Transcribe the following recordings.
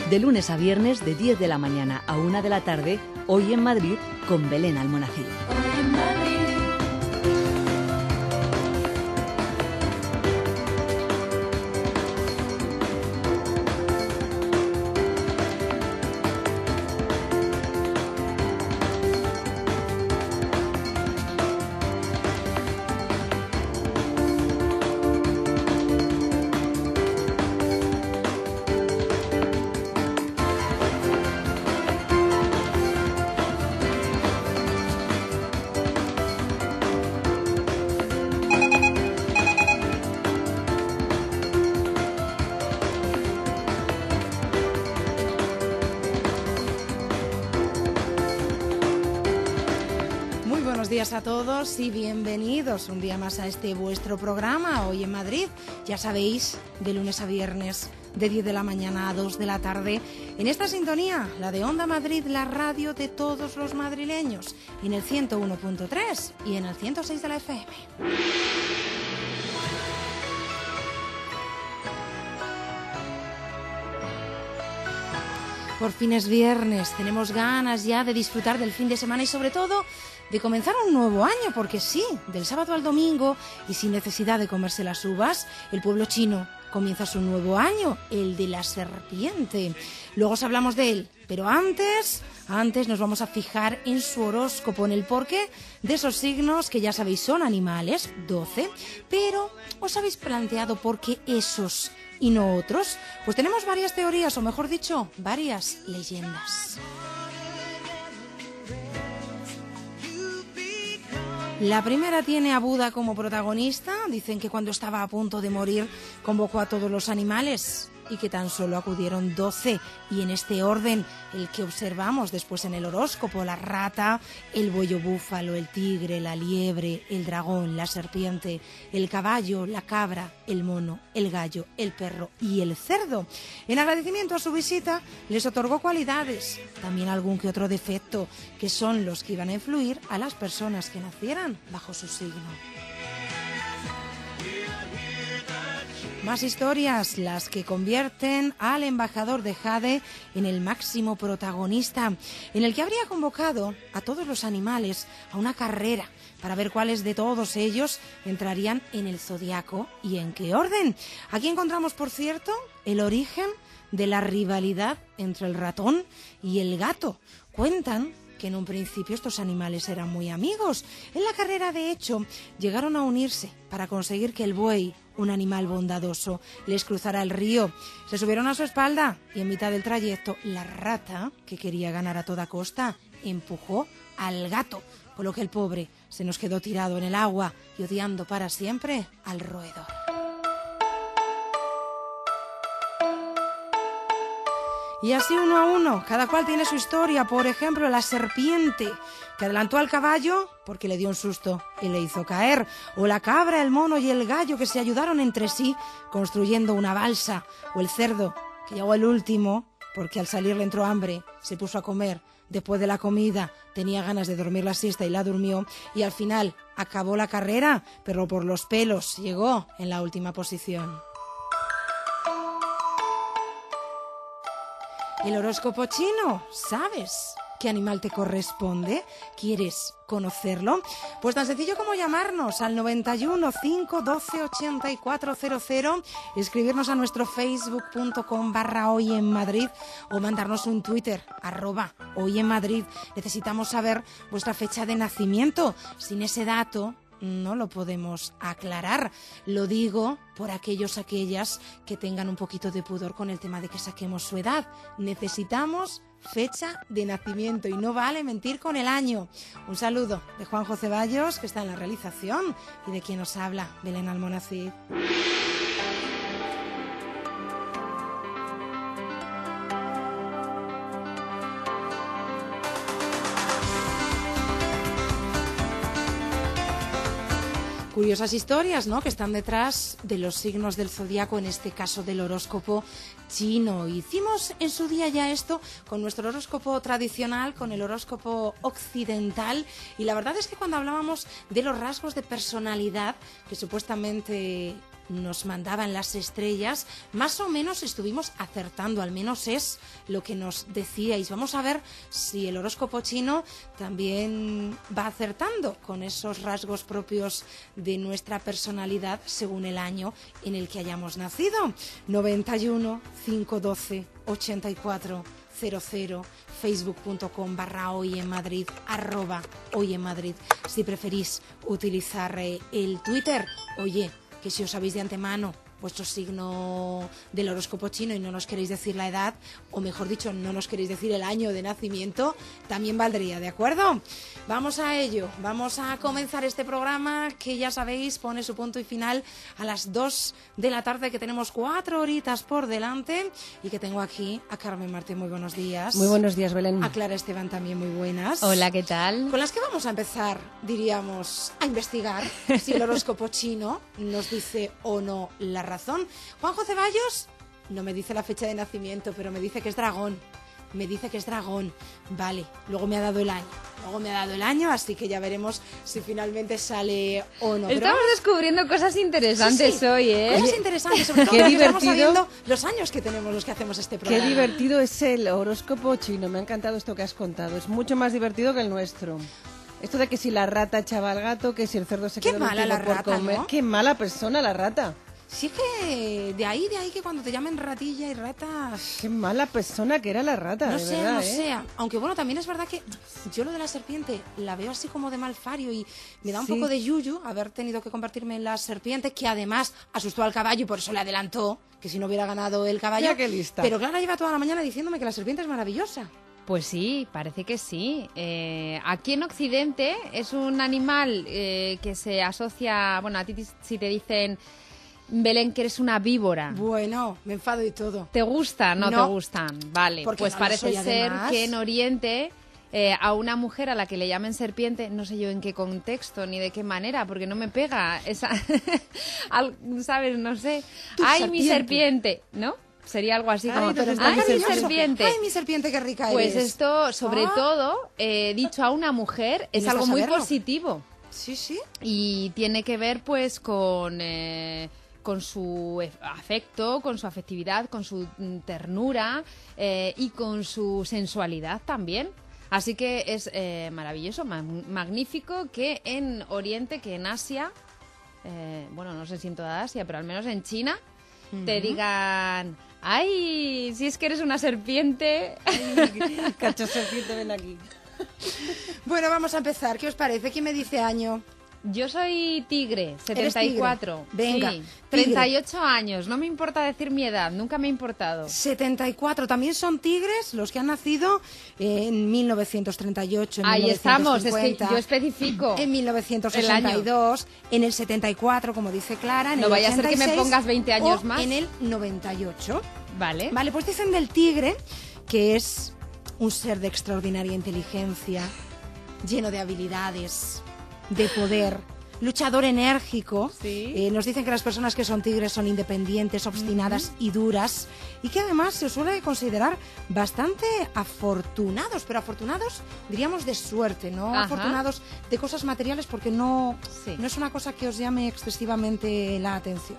De lunes a viernes de 10 de la mañana a 1 de la tarde, Hoy en Madrid con Belén Almonacid. Buenos días a todos y bienvenidos un día más a este vuestro programa Hoy en Madrid. Ya sabéis, de lunes a viernes, de 10 de la mañana a 2 de la tarde, en esta sintonía, la de Onda Madrid, la radio de todos los madrileños, en el 101.3 y en el 106 de la FM. Por fin es viernes, tenemos ganas ya de disfrutar del fin de semana y sobre todo de comenzar un nuevo año, porque sí, del sábado al domingo y sin necesidad de comerse las uvas, el pueblo chino comienza su nuevo año, el de la serpiente. Luego os hablamos de él, pero antes nos vamos a fijar en su horóscopo, en el porqué de esos signos que ya sabéis son animales, 12, pero ¿os habéis planteado por qué esos y no otros? Pues tenemos varias teorías, o mejor dicho, varias leyendas. La primera tiene a Buda como protagonista. Dicen que cuando estaba a punto de morir convocó a todos los animales y que tan solo acudieron 12, y en este orden el que observamos después en el horóscopo: la rata, el buey búfalo, el tigre, la liebre, el dragón, la serpiente, el caballo, la cabra, el mono, el gallo, el perro y el cerdo. En agradecimiento a su visita les otorgó cualidades, también algún que otro defecto, que son los que iban a influir a las personas que nacieran bajo su signo. Más historias, las que convierten al embajador de Jade en el máximo protagonista, en el que habría convocado a todos los animales a una carrera para ver cuáles de todos ellos entrarían en el zodiaco y en qué orden. Aquí encontramos, por cierto, el origen de la rivalidad entre el ratón y el gato. Cuentan que en un principio estos animales eran muy amigos. En la carrera, de hecho, llegaron a unirse para conseguir que el buey, un animal bondadoso, les cruzara el río. Se subieron a su espalda y en mitad del trayecto la rata, que quería ganar a toda costa, empujó al gato, por lo que el pobre se nos quedó tirado en el agua y odiando para siempre al roedor. Y así uno a uno, cada cual tiene su historia. Por ejemplo, la serpiente, que adelantó al caballo porque le dio un susto y le hizo caer. O la cabra, el mono y el gallo, que se ayudaron entre sí construyendo una balsa. O el cerdo, que llegó el último porque al salir le entró hambre, se puso a comer. Después de la comida tenía ganas de dormir la siesta y la durmió. Y al final acabó la carrera, pero por los pelos llegó en la última posición. El horóscopo chino, ¿sabes qué animal te corresponde? ¿Quieres conocerlo? Pues tan sencillo como llamarnos al 91 512 8400, escribirnos a nuestro facebook.com/Hoy en Madrid o mandarnos un Twitter @Hoy en Madrid. Necesitamos saber vuestra fecha de nacimiento. Sin ese dato no lo podemos aclarar. Lo digo por aquellas que tengan un poquito de pudor con el tema de que saquemos su edad. Necesitamos fecha de nacimiento y no vale mentir con el año. Un saludo de Juanjo Ceballos, que está en la realización, y de quien nos habla, Belén Almonacid. Curiosas historias, ¿no?, que están detrás de los signos del zodiaco, en este caso del horóscopo chino. Hicimos en su día ya esto con nuestro horóscopo tradicional, con el horóscopo occidental, y la verdad es que cuando hablábamos de los rasgos de personalidad que supuestamente nos mandaban las estrellas, más o menos estuvimos acertando, al menos es lo que nos decíais. Vamos a ver si el horóscopo chino también va acertando con esos rasgos propios de nuestra personalidad según el año en el que hayamos nacido. 91 512 84 00, facebook.com/Hoy en Madrid, @Hoy en Madrid. Si preferís utilizar el Twitter, oye, que si os sabéis de antemano vuestro signo del horóscopo chino y no nos queréis decir la edad, o mejor dicho, no nos queréis decir el año de nacimiento, también valdría, ¿de acuerdo? Vamos a ello, vamos a comenzar este programa que ya sabéis pone su punto y final a las 2 de la tarde, que tenemos 4 horitas por delante y que tengo aquí a Carmen Martín. Muy buenos días. Muy buenos días, Belén. A Clara Esteban también, muy buenas. Hola, ¿qué tal? Con las que vamos a empezar, diríamos, a investigar si el horóscopo chino nos dice o no la razón. Juanjo Ceballos no me dice la fecha de nacimiento, pero me dice que es dragón. Me dice que es dragón. Vale, luego me ha dado el año. Así que ya veremos si finalmente sale o no. Estamos descubriendo cosas interesantes sí. hoy, ¿eh? Cosas interesantes, sobre todo porque estamos sabiendo los años que tenemos los que hacemos este programa. Qué divertido es el horóscopo chino. Me ha encantado esto que has contado. Es mucho más divertido que el nuestro. Esto de que si la rata echaba al gato, que si el cerdo se qué quedó mala la por rata, comer. ¿no? Qué mala persona la rata. Sí, que de ahí que cuando te llamen ratilla y rata... Qué mala persona que era la rata, No de sea, verdad, no ¿eh? sea. Aunque bueno, también es verdad que yo lo de la serpiente la veo así como de malfario y me da un poco de yuyu haber tenido que convertirme en la serpiente, que además asustó al caballo y por eso le adelantó, que si no hubiera ganado el caballo. Ya, qué lista. Pero Clara lleva toda la mañana diciéndome que la serpiente es maravillosa. Pues sí, parece que sí. Aquí en Occidente es un animal que se asocia... Bueno, a ti si te dicen, Belén, que eres una víbora. Bueno, me enfado y todo. ¿Te gustan? No te gustan. Vale, porque pues no lo parece soy, ser además. que en Oriente... a una mujer a la que le llamen serpiente, no sé yo en qué contexto ni de qué manera, porque no me pega esa... ¿Sabes? No sé. ¡Ay, mi serpiente! ¿No? Sería algo así como... ¡Ay, mi serpiente! ¡Ay, mi serpiente, qué rica Pues eres! esto, sobre todo, dicho a una mujer, es algo muy positivo. Sí, sí. Y tiene que ver, pues, con su afecto, con su afectividad, con su ternura y con su sensualidad también. Así que es maravilloso, magnífico que en Oriente, que en Asia, bueno, no sé si en toda Asia, pero al menos en China, te digan... ¡Ay! Si es que eres una serpiente. Ay, cacho serpiente, ven aquí. Bueno, vamos a empezar. ¿Qué os parece? ¿Quién me dice año? Yo soy tigre, 74. Venga, sí, tigre. 38 años. No me importa decir mi edad, nunca me ha importado. 74. También son tigres los que han nacido en 1938, en Ahí 1950, estamos, es que yo especifico. En 1962, en el 74, como dice Clara, en no el vaya 86, a ser que me pongas 20 años o más. en el 98. Vale. Vale, pues dicen del tigre que es un ser de extraordinaria inteligencia, lleno de habilidades, de poder, luchador enérgico. Sí. Nos dicen que las personas que son tigres son independientes, obstinadas y duras, y que además se suele considerar bastante afortunados, pero afortunados diríamos de suerte, no Ajá. afortunados de cosas materiales, porque no Sí. es una cosa que os llame excesivamente la atención.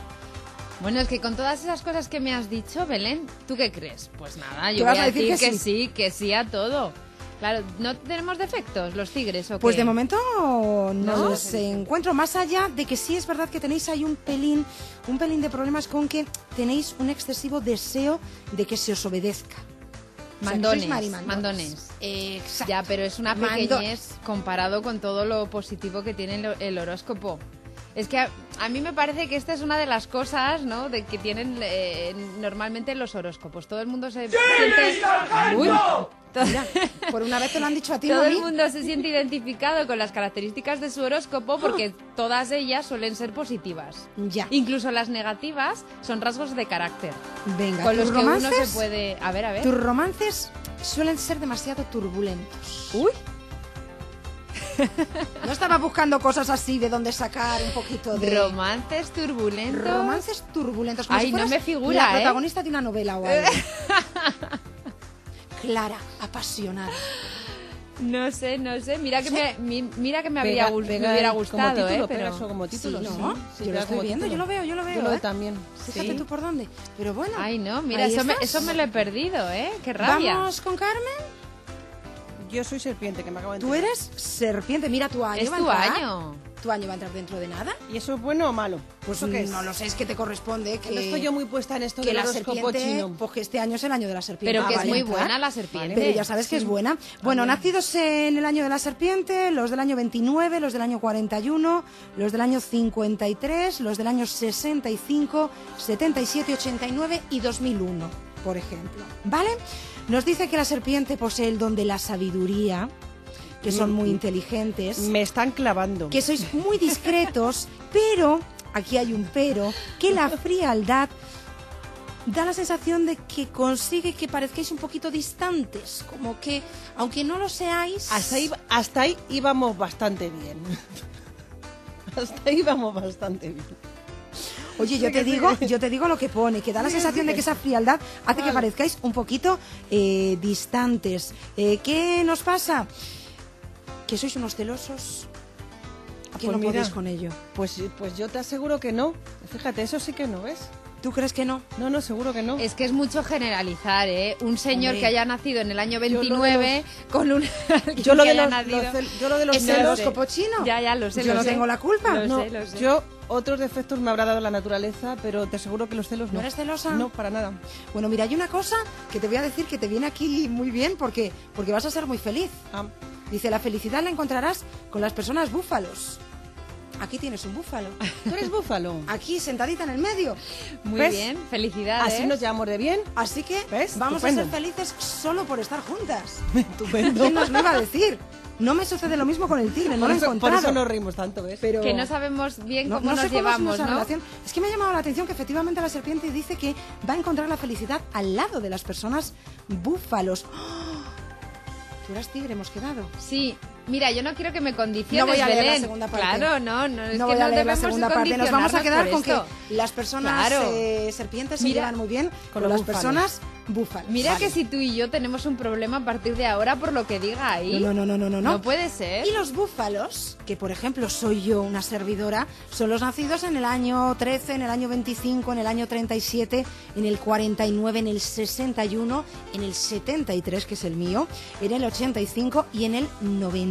Bueno, es que con todas esas cosas que me has dicho, Belén, ¿tú qué crees? Pues nada, yo ¿Tú voy vas a a decir decir que sí a todo. Claro, ¿no tenemos defectos los tigres o Pues qué? de momento no ¿No? los encuentro, más allá de que sí es verdad que tenéis ahí un pelín de problemas con que tenéis un excesivo deseo de que se os obedezca. O sea, que sois Mandones. Exacto. Ya, pero es una Mandones. pequeñez comparado con todo lo positivo que tiene el horóscopo. Es que a mí me parece que esta es una de las cosas, ¿no?, de que tienen normalmente los horóscopos. Todo el mundo se siente... ¡Uy! Mira, por una vez te lo han dicho a ti, Todo ¿no a el mí? mundo se siente identificado con las características de su horóscopo porque todas ellas suelen ser positivas. Ya. Incluso las negativas son rasgos de carácter. Venga, Con los tus que uno romances, se puede... A ver. tus romances suelen ser demasiado turbulentos. ¡Uy! No estaba buscando cosas así de donde sacar un poquito de... Romances turbulentos. Romances turbulentos. Como Ay, si no fueras me figura, la ¿eh? protagonista de una novela o algo. Clara, apasionada. No sé. Mira que me hubiera gustado, como título, pero... pega eso como título. Sí, Sí, ¿no? sí, Yo lo pega estoy como viendo, título. yo lo veo. Yo lo veo también. Fíjate Sí. tú por dónde. Pero bueno. Ay, no, mira, ahí eso estás. me lo he perdido, ¿eh? Qué rabia. ¿Vamos con Carmen? Yo soy serpiente, que me acabo de Tú enterar. eres serpiente. Mira, tu año Es va a tu entrar. año. ¿Tu año va a entrar dentro de nada? ¿Y eso es bueno o malo? Pues ¿Eso qué es? no lo sé, es que te corresponde que... No estoy yo muy puesta en esto que del la horóscopo serpiente, chino. pues que este año es el año de la serpiente. Pero que es vale, muy entrar. buena la serpiente. Pero ya sabes que es buena. Bueno, nacidos en el año de la serpiente, los del año 29, los del año 41, los del año 53, los del año 65, 77, 89 y 2001, por ejemplo. ¿Vale? Nos dice que la serpiente posee el don de la sabiduría, que son muy inteligentes, Me están clavando. que sois muy discretos, pero, aquí hay un pero, que la frialdad da la sensación de que consigue que parezcáis un poquito distantes, como que, aunque no lo seáis... Hasta ahí íbamos bastante bien. Hasta ahí íbamos bastante bien. Oye, yo te digo lo que pone, que da la sensación de que esa frialdad hace que parezcáis un poquito distantes. ¿Qué nos pasa? Que sois unos celosos, que Pues no mira, podéis con ello. Pues yo te aseguro que no. Fíjate, eso sí que no, ¿ves? ¿Tú crees que no? No, seguro que no. Es que es mucho generalizar, ¿eh? Un señor Hombre. que haya nacido en el año 29 con un... Yo lo que de haya los, nacido... yo lo de los ¿Es el celos... horóscopo chino? Ya, lo sé. Yo lo no sé. tengo la culpa. No, Lo sé. yo otros defectos me habrá dado la naturaleza, pero te aseguro que los celos no. ¿No eres celosa? No, para nada. Bueno, mira, hay una cosa que te voy a decir que te viene aquí muy bien porque vas a ser muy feliz. Ah, Dice, la felicidad la encontrarás con las personas búfalos. Aquí tienes un búfalo. ¿tú eres búfalo? Aquí, sentadita en el medio. Muy ¿Ves? bien, felicidades. Así nos llevamos de bien. Así que ¿Ves? vamos Estupendo. a ser felices solo por estar juntas. Estupendo. ¿Quién nos lo iba a decir? No me sucede lo mismo con el tigre, no Por lo he eso encontrado. nos reímos tanto, ¿ves? Pero... Que no sabemos bien cómo no nos sé cómo es llevamos, nuestra ¿no? relación. Es que me ha llamado la atención que efectivamente la serpiente dice que va a encontrar la felicidad al lado de las personas búfalos. ¡Oh! Tú eras tigre, hemos quedado. Sí, mira, yo no quiero que me condiciones, No voy a leer la Belén. segunda parte. Claro, no, es No que voy a leer la debemos segunda parte. Nos vamos a quedar con que condicionarnos las personas Claro. serpientes se Mira, llevan muy bien con los las búfalos. personas búfalos. Mira Vale. que si tú y yo tenemos un problema a partir de ahora por lo que diga ahí. No. No puede ser. Y los búfalos, que por ejemplo soy yo una servidora, son los nacidos en el año 13, en el año 25, en el año 37, en el 49, en el 61, en el 73, que es el mío, en el 85 y en el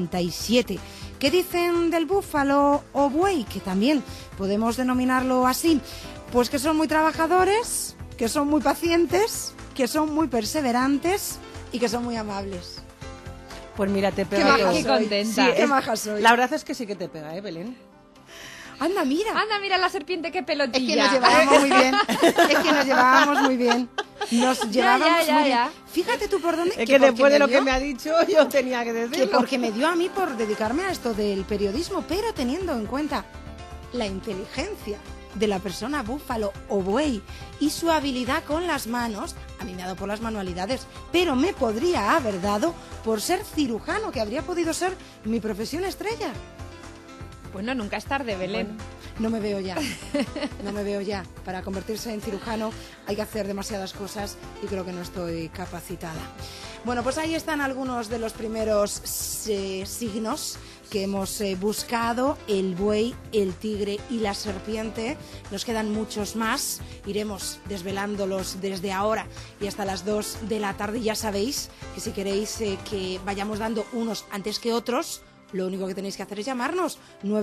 97. ¿Qué dicen del búfalo o buey? Que también podemos denominarlo así. Pues que son muy trabajadores, que son muy pacientes, que son muy perseverantes y que son muy amables. Pues mira, te Qué pega maja todo. Qué soy. contenta. Sí, qué maja soy. La verdad es que sí que te pega, Belén? Anda, mira. Anda, mira la serpiente, qué Es pelotilla. que nos llevábamos muy bien. Es que nos llevábamos muy bien. Nos llevábamos ya, muy bien. ya. Fíjate tú por dónde. Es que después de lo dio- que me ha dicho, yo tenía que que decirlo. porque me dio a mí por dedicarme a esto del periodismo, pero teniendo en cuenta la inteligencia de la persona búfalo o buey y su habilidad con las manos, a mí me ha dado por las manualidades, pero me podría haber dado por ser cirujano, que habría podido ser mi profesión estrella. Bueno, nunca es tarde, Belén. No me veo ya, no me veo ya. Para convertirse en cirujano hay que hacer demasiadas cosas y creo que no estoy capacitada. Bueno, pues ahí están algunos de los primeros signos que hemos buscado: el buey, el tigre y la serpiente. Nos quedan muchos más, iremos desvelándolos desde ahora y hasta las 2 de la tarde. Ya sabéis que si queréis que vayamos dando unos antes que otros, lo único que tenéis que hacer es llamarnos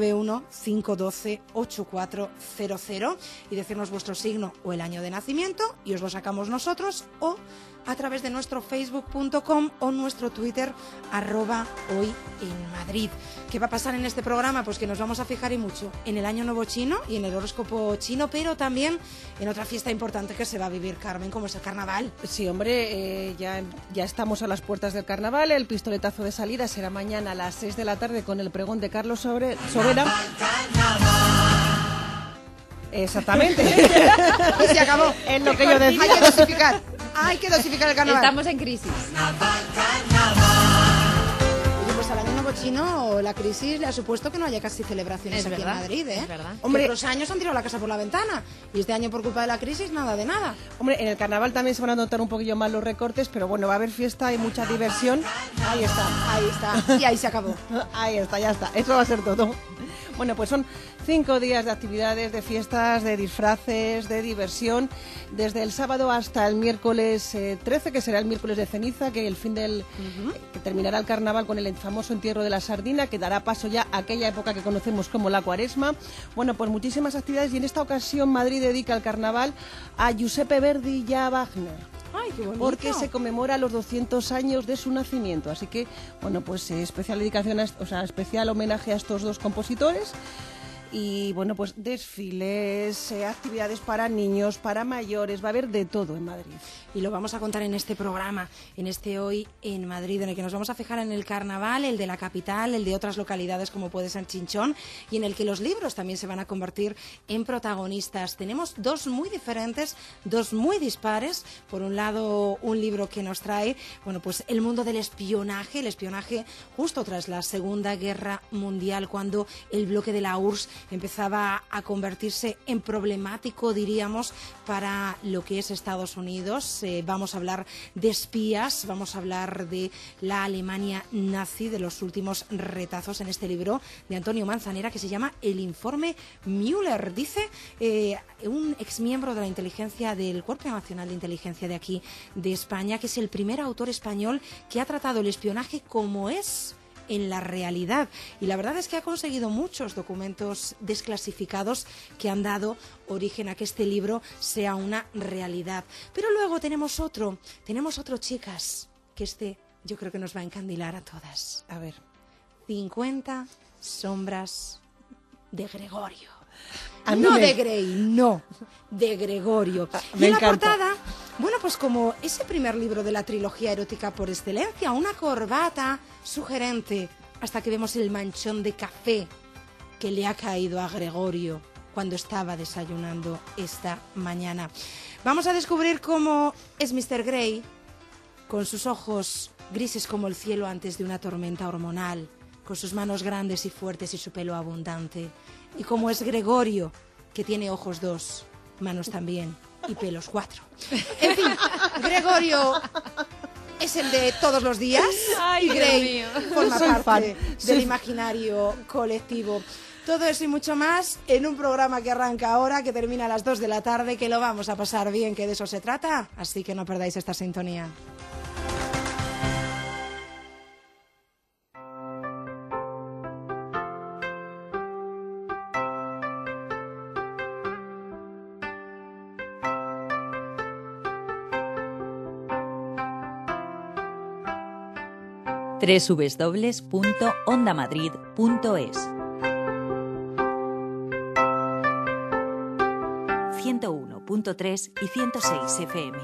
915128400 y decirnos vuestro signo o el año de nacimiento y os lo sacamos nosotros, o a través de nuestro facebook.com o nuestro Twitter @hoyenmadrid. ¿Qué va a pasar en este programa? Pues que nos vamos a fijar y mucho en el año nuevo chino y en el horóscopo chino, pero también en otra fiesta importante que se va a vivir, Carmen, como es el carnaval. Sí, hombre, ya estamos a las puertas del carnaval. El pistoletazo de salida será mañana a las 6 de la tarde con el pregón de Carlos Sobera. Exactamente. Y se acabó. Es lo que yo decía. Hay que dosificar. Hay que dosificar el carnaval. Estamos en crisis. Oye, pues al año nuevo chino, la crisis le ha supuesto que no haya casi celebraciones Es aquí verdad, en Madrid, ¿eh? es verdad. Hombre, otros años han tirado la casa por la ventana y este año por culpa de la crisis nada de nada. Hombre, en el carnaval también se van a notar un poquillo más los recortes, pero bueno, va a haber fiesta y mucha diversión. Ahí está, y ahí se acabó. Ahí está, ya está, eso va a ser todo. Bueno, pues son 5 días de actividades, de fiestas, de disfraces, de diversión, desde el sábado hasta el miércoles 13, que será el miércoles de ceniza, que que terminará el carnaval con el famoso entierro de la sardina, que dará paso ya a aquella época que conocemos como la Cuaresma. Bueno, pues muchísimas actividades, y en esta ocasión Madrid dedica el carnaval a Giuseppe Verdi y a Wagner. Ay, qué bonito. Porque se conmemora los 200 años de su nacimiento. Así que, bueno, pues especial dedicación, especial homenaje a estos dos compositores. Y, bueno, pues desfiles, actividades para niños, para mayores, va a haber de todo en Madrid. Y lo vamos a contar en este programa, en este Hoy en Madrid, en el que nos vamos a fijar en el carnaval, el de la capital, el de otras localidades como puede ser Chinchón, y en el que los libros también se van a convertir en protagonistas. Tenemos dos muy diferentes, dos muy dispares. Por un lado, un libro que nos trae, bueno, pues el mundo del espionaje, el espionaje justo tras la Segunda Guerra Mundial, cuando el bloque de la URSS empezaba a convertirse en problemático, diríamos, para lo que es Estados Unidos. Vamos a hablar de espías, vamos a hablar de la Alemania nazi, de los últimos retazos en este libro de Antonio Manzanera que se llama El informe Müller. Dice un exmiembro de la inteligencia del Cuerpo Nacional de Inteligencia de aquí, de España, que es el primer autor español que ha tratado el espionaje como es en la realidad, y la verdad es que ha conseguido muchos documentos desclasificados que han dado origen a que este libro sea una realidad. Pero luego tenemos otro, chicas, que yo creo que nos va a encandilar a todas. A ver. 50 sombras de Gregorio. De Grey, no, de Gregorio. Me y en la encanta. portada, bueno, pues como ese primer libro de la trilogía erótica por excelencia, una corbata sugerente, hasta que vemos el manchón de café que le ha caído a Gregorio cuando estaba desayunando esta mañana. Vamos a descubrir cómo es Mr. Grey, con sus ojos grises como el cielo antes de una tormenta hormonal, con sus manos grandes y fuertes y su pelo abundante. Y cómo es Gregorio, que tiene ojos 2, manos también y pelos 4. En fin, Gregorio es el de todos los días. Ay, y Grey Dios mío. forma Soy parte fan. del imaginario colectivo. Todo eso y mucho más en un programa que arranca ahora, que termina a las 2 de la tarde, que lo vamos a pasar bien, que de eso se trata. Así que no perdáis esta sintonía. www.ondamadrid.es 101.3 y 106 FM.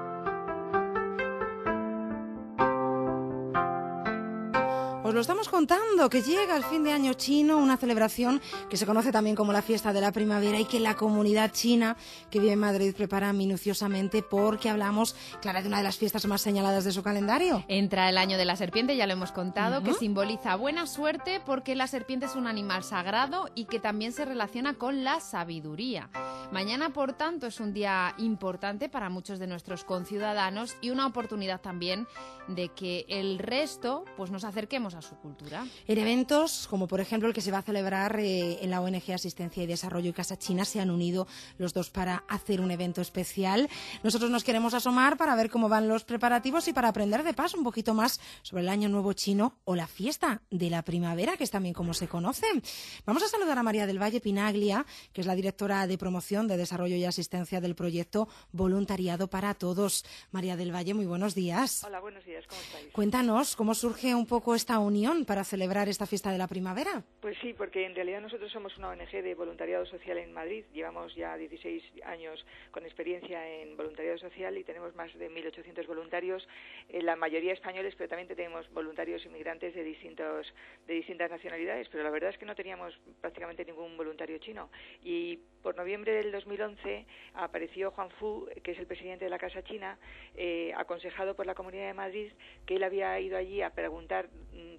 Os lo estamos contando, que llega el fin de año chino, una celebración que se conoce también como la fiesta de la primavera y que la comunidad china que vive en Madrid prepara minuciosamente, porque hablamos, Clara, de una de las fiestas más señaladas de su calendario. Entra el año de la serpiente, ya lo hemos contado, que simboliza buena suerte porque la serpiente es un animal sagrado y que también se relaciona con la sabiduría. Mañana, por tanto, es un día importante para muchos de nuestros conciudadanos y una oportunidad también de que el resto pues nos acerquemos a su cultura. En eventos, como por ejemplo el que se va a celebrar en la ONG Asistencia y Desarrollo y Casa China, se han unido los dos para hacer un evento especial. Nosotros nos queremos asomar para ver cómo van los preparativos y para aprender de paso un poquito más sobre el Año Nuevo Chino o la fiesta de la primavera, que es también como se conoce. Vamos a saludar a María del Valle Pinaglia, que es la directora de Promoción de Desarrollo y Asistencia del proyecto Voluntariado para Todos. María del Valle, muy buenos días. Hola, buenos días, ¿cómo estáis? Cuéntanos, ¿cómo surge un poco esta unión para celebrar esta fiesta de la primavera? Pues sí, porque en realidad nosotros somos una ONG de voluntariado social en Madrid. Llevamos ya 16 años con experiencia en voluntariado social y tenemos más de 1.800 voluntarios, la mayoría españoles, pero también tenemos voluntarios inmigrantes de distintas nacionalidades, pero la verdad es que no teníamos prácticamente ningún voluntario chino. Y por noviembre del 2011 apareció Juan Fu, que es el presidente de la Casa China, aconsejado por la Comunidad de Madrid, que él había ido allí a preguntar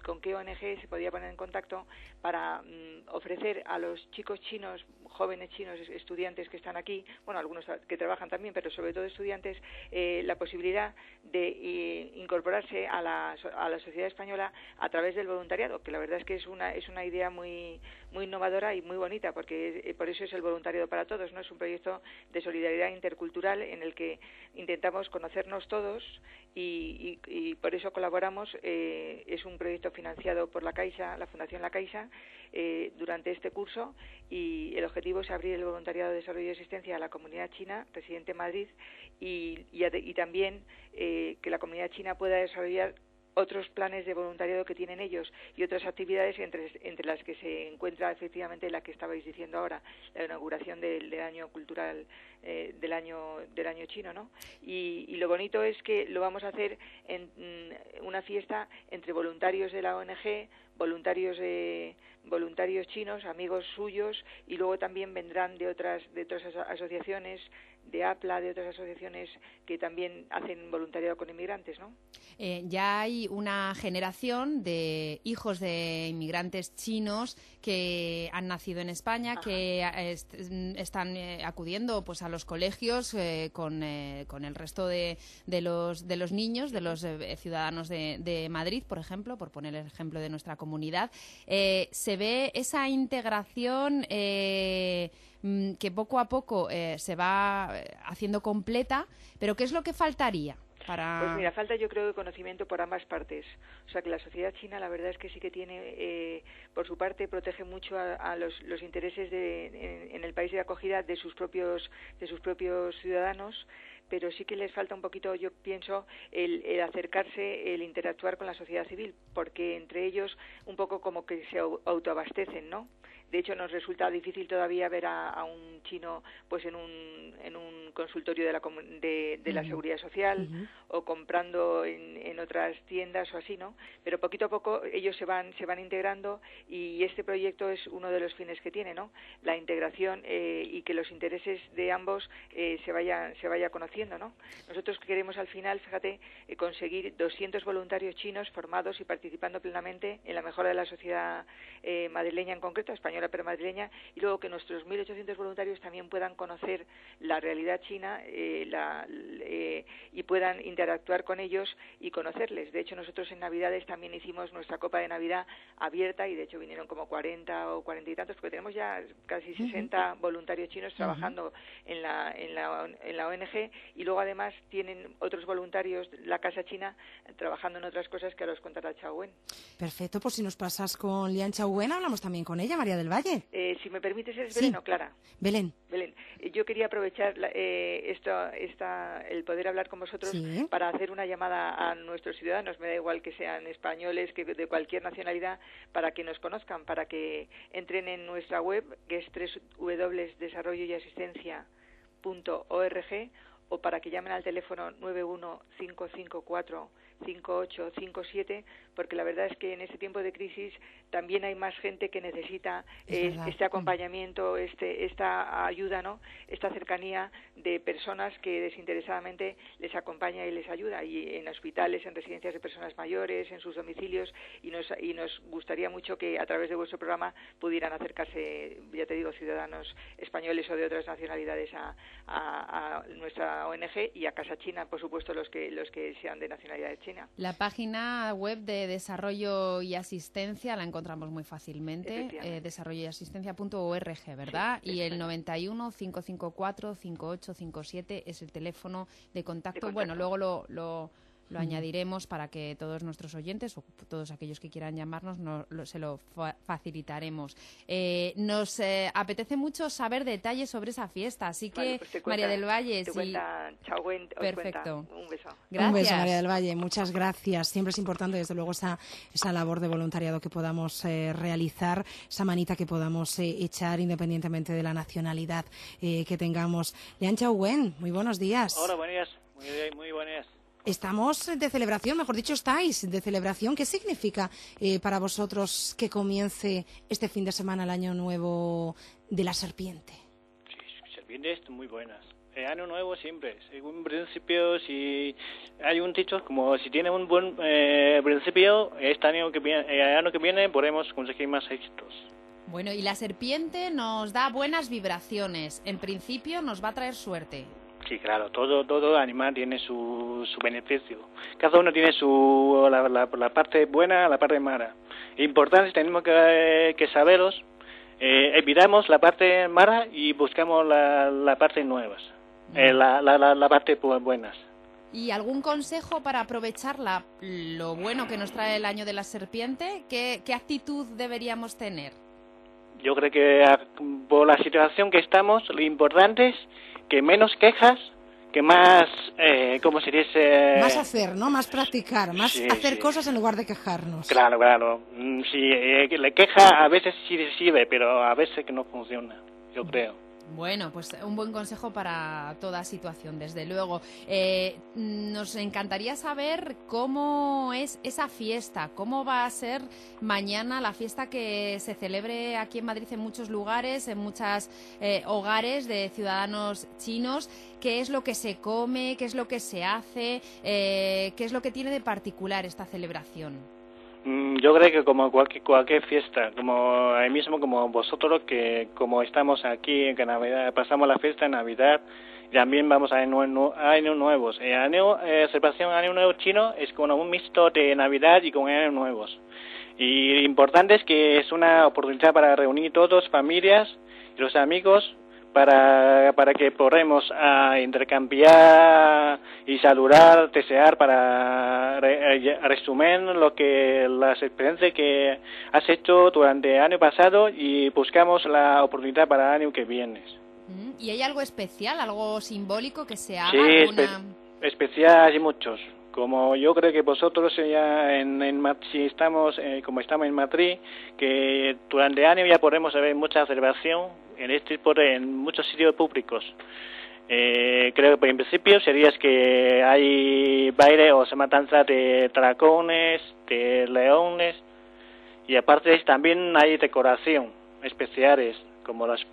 con qué ONG se podía poner en contacto para ofrecer a los chicos chinos, jóvenes chinos, estudiantes que están aquí, bueno, algunos que trabajan también, pero sobre todo estudiantes, la posibilidad de incorporarse a la sociedad española a través del voluntariado, que la verdad es que es una idea muy innovadora y muy bonita, porque por eso es el voluntariado para todos, ¿no? Es un proyecto de solidaridad intercultural en el que intentamos conocernos todos y por eso colaboramos. Es un proyecto financiado por la Caixa, la Fundación La Caixa, durante este curso, y el objetivo es abrir el voluntariado de desarrollo y asistencia a la comunidad china residente en Madrid y también que la comunidad china pueda desarrollar otros planes de voluntariado que tienen ellos y otras actividades entre las que se encuentra efectivamente la que estabais diciendo ahora, la inauguración del año cultural del año chino, ¿no? Y lo bonito es que lo vamos a hacer en una fiesta entre voluntarios de la ONG, voluntarios chinos, amigos suyos, y luego también vendrán de otras asociaciones, de APLA, de otras asociaciones que también hacen voluntariado con inmigrantes, ¿no? Ya hay una generación de hijos de inmigrantes chinos que han nacido en España, ajá, que están acudiendo pues a los colegios con el resto de los niños, de los ciudadanos de Madrid, por ejemplo, por poner el ejemplo de nuestra comunidad. Se ve esa integración que poco a poco se va haciendo completa, pero ¿qué es lo que faltaría? Pues mira, falta yo creo de conocimiento por ambas partes. O sea que la sociedad china la verdad es que sí que tiene, por su parte, protege mucho a los intereses en el país de acogida de sus propios ciudadanos, pero sí que les falta un poquito, yo pienso, el acercarse, el interactuar con la sociedad civil, porque entre ellos un poco como que se autoabastecen, ¿no? De hecho, nos resulta difícil todavía ver a un chino pues en un consultorio de la Seguridad Social, o comprando en otras tiendas o así, ¿no? Pero poquito a poco ellos se van integrando, y este proyecto es uno de los fines que tiene, ¿no? La integración y que los intereses de ambos se vaya conociendo, ¿no? Nosotros queremos al final, fíjate, conseguir 200 voluntarios chinos formados y participando plenamente en la mejora de la sociedad madrileña, en concreto española pero madrileña, y luego que nuestros 1.800 voluntarios también puedan conocer la realidad china y puedan interactuar con ellos y conocerles. De hecho, nosotros en Navidades también hicimos nuestra Copa de Navidad abierta, y de hecho vinieron como 40 o 40 y tantos, porque tenemos ya casi 60 voluntarios chinos trabajando en la ONG, y luego además tienen otros voluntarios, la Casa China, trabajando en otras cosas que ahora os contará Chao Wen. Perfecto, pues si nos pasas con Lian Chao Wen, hablamos también con ella, María del Valle. Si me permites, ¿es Belén o Clara? Belén. Yo quería aprovechar el poder hablar con vosotros, ¿sí?, para hacer una llamada a nuestros ciudadanos, me da igual que sean españoles, que de cualquier nacionalidad, para que nos conozcan, para que entren en nuestra web, que es www.desarrolloyasistencia.org, o para que llamen al teléfono 915545857, porque la verdad es que en este tiempo de crisis también hay más gente que necesita este acompañamiento, esta ayuda, ¿no? Esta cercanía de personas que desinteresadamente les acompaña y les ayuda, y en hospitales, en residencias de personas mayores, en sus domicilios, y nos gustaría mucho que a través de vuestro programa pudieran acercarse, ya te digo, ciudadanos españoles o de otras nacionalidades a nuestra ONG, y a Casa China, por supuesto, los que sean de nacionalidad china. La página web de Desarrollo y Asistencia la encontramos muy fácilmente, desarrolloyasistencia.org, ¿verdad? Sí, y el 91 554 5857 es el teléfono de contacto. Bueno, luego lo añadiremos para que todos nuestros oyentes o todos aquellos que quieran llamarnos se lo facilitaremos. Nos apetece mucho saber detalles sobre esa fiesta, así que pues María del Valle, Chao Wen, perfecto. Un beso. Gracias. Un beso, María del Valle, muchas gracias. Siempre es importante, desde luego, esa labor de voluntariado que podamos realizar, esa manita que podamos echar independientemente de la nacionalidad que tengamos. Lian Chao Wen, muy buenos días. Hola, buenos días. Muy buenos días. Estamos de celebración, mejor dicho, estáis de celebración. ¿Qué significa para vosotros que comience este fin de semana el Año Nuevo de la Serpiente? Sí, serpientes muy buenas. Año nuevo siempre. Según principio, si hay un dicho como si tiene un buen principio, el año que viene podremos conseguir más éxitos. Bueno, y la serpiente nos da buenas vibraciones. En principio nos va a traer suerte. Sí, claro, todo animal tiene su beneficio. Cada uno tiene la parte buena, la parte mala. Importante, tenemos que saberlos. Evitamos la parte mala y buscamos la parte nueva, la parte buenas. ¿Y algún consejo para aprovechar lo bueno que nos trae el año de la serpiente? ¿Qué actitud deberíamos tener? Yo creo que por la situación que estamos, lo importante es que menos quejas, que más, ¿cómo se dice? Más hacer, ¿no? Más practicar, más sí, hacer sí. cosas en lugar de quejarnos. Claro. Si le queja a veces sí sirve, pero a veces que no funciona, yo creo. Bueno, pues un buen consejo para toda situación, desde luego. Nos encantaría saber cómo es esa fiesta, cómo va a ser mañana la fiesta que se celebre aquí en Madrid en muchos lugares, en muchos hogares de ciudadanos chinos. ¿Qué es lo que se come? ¿Qué es lo que se hace? ¿Qué es lo que tiene de particular esta celebración? Yo creo que como cualquier fiesta, como ahí mismo como vosotros, que como estamos aquí en Navidad, pasamos la fiesta en Navidad, también vamos a años nuevos. Celebración Año Nuevo chino es como un mixto de Navidad y con años nuevos. Y importante es que es una oportunidad para reunir todos, familias y los amigos, para que podamos intercambiar y saludar, desear, para resumir las experiencias que has hecho durante el año pasado y buscamos la oportunidad para el año que viene. ¿Y hay algo especial, algo simbólico que se haga? Sí, especial hay muchos. Como yo creo que vosotros ya si estamos como estamos en Madrid, que durante el año ya podemos ver mucha celebración en muchos sitios públicos. Creo que en principio sería que hay baile o matanza de dragones, de leones, y aparte también hay decoración especiales como los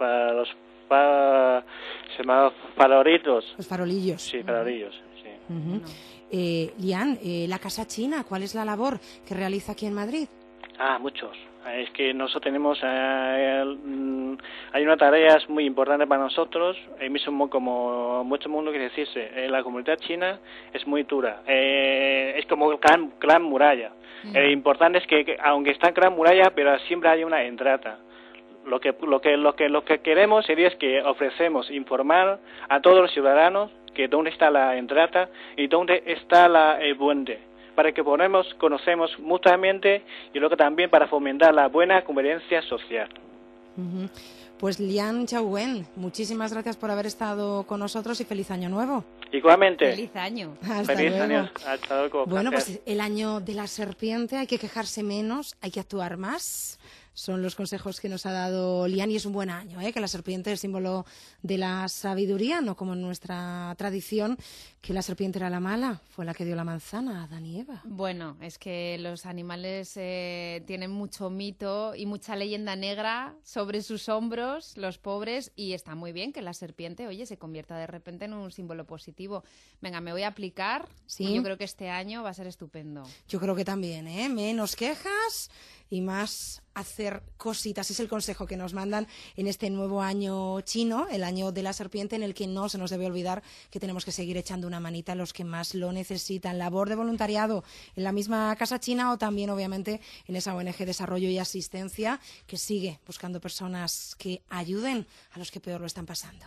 farolitos. Los farolillos. Sí, farolillos, sí. Uh-huh. Lian, la Casa China, ¿cuál es la labor que realiza aquí en Madrid? Muchos. Es que nosotros tenemos, hay una tarea muy importante para nosotros, mismo como mucho mundo quiere decirse, la comunidad china es muy dura, es como gran muralla. Importante es que aunque está en gran muralla, pero siempre hay una entrada. Lo que queremos sería es que ofrecemos informar a todos los ciudadanos que dónde está la entrada y dónde está el puente, para que conocemos mutuamente y luego también para fomentar la buena convivencia social. Uh-huh. Pues Lian Chauen, muchísimas gracias por haber estado con nosotros y feliz año nuevo. Igualmente. Feliz año. Hasta feliz luego. Año. Hasta luego. Bueno, Gracias. pues el año de la serpiente, hay que quejarse menos, hay que actuar más. Son los consejos que nos ha dado Lian y es un buen año, que la serpiente es símbolo de la sabiduría, no como en nuestra tradición, que la serpiente era la mala, fue la que dio la manzana a Adán y Eva. Bueno, es que los animales tienen mucho mito y mucha leyenda negra sobre sus hombros, los pobres, y está muy bien que la serpiente, oye, se convierta de repente en un símbolo positivo. Venga, me voy a aplicar. ¿Sí? Y yo creo que este año va a ser estupendo. Yo creo que también, menos quejas y más hacer cositas. Es el consejo que nos mandan en este nuevo año chino, el año de la serpiente, en el que no se nos debe olvidar que tenemos que seguir echando una manita a los que más lo necesitan. Labor de voluntariado en la misma Casa China o también, obviamente, en esa ONG Desarrollo y Asistencia que sigue buscando personas que ayuden a los que peor lo están pasando.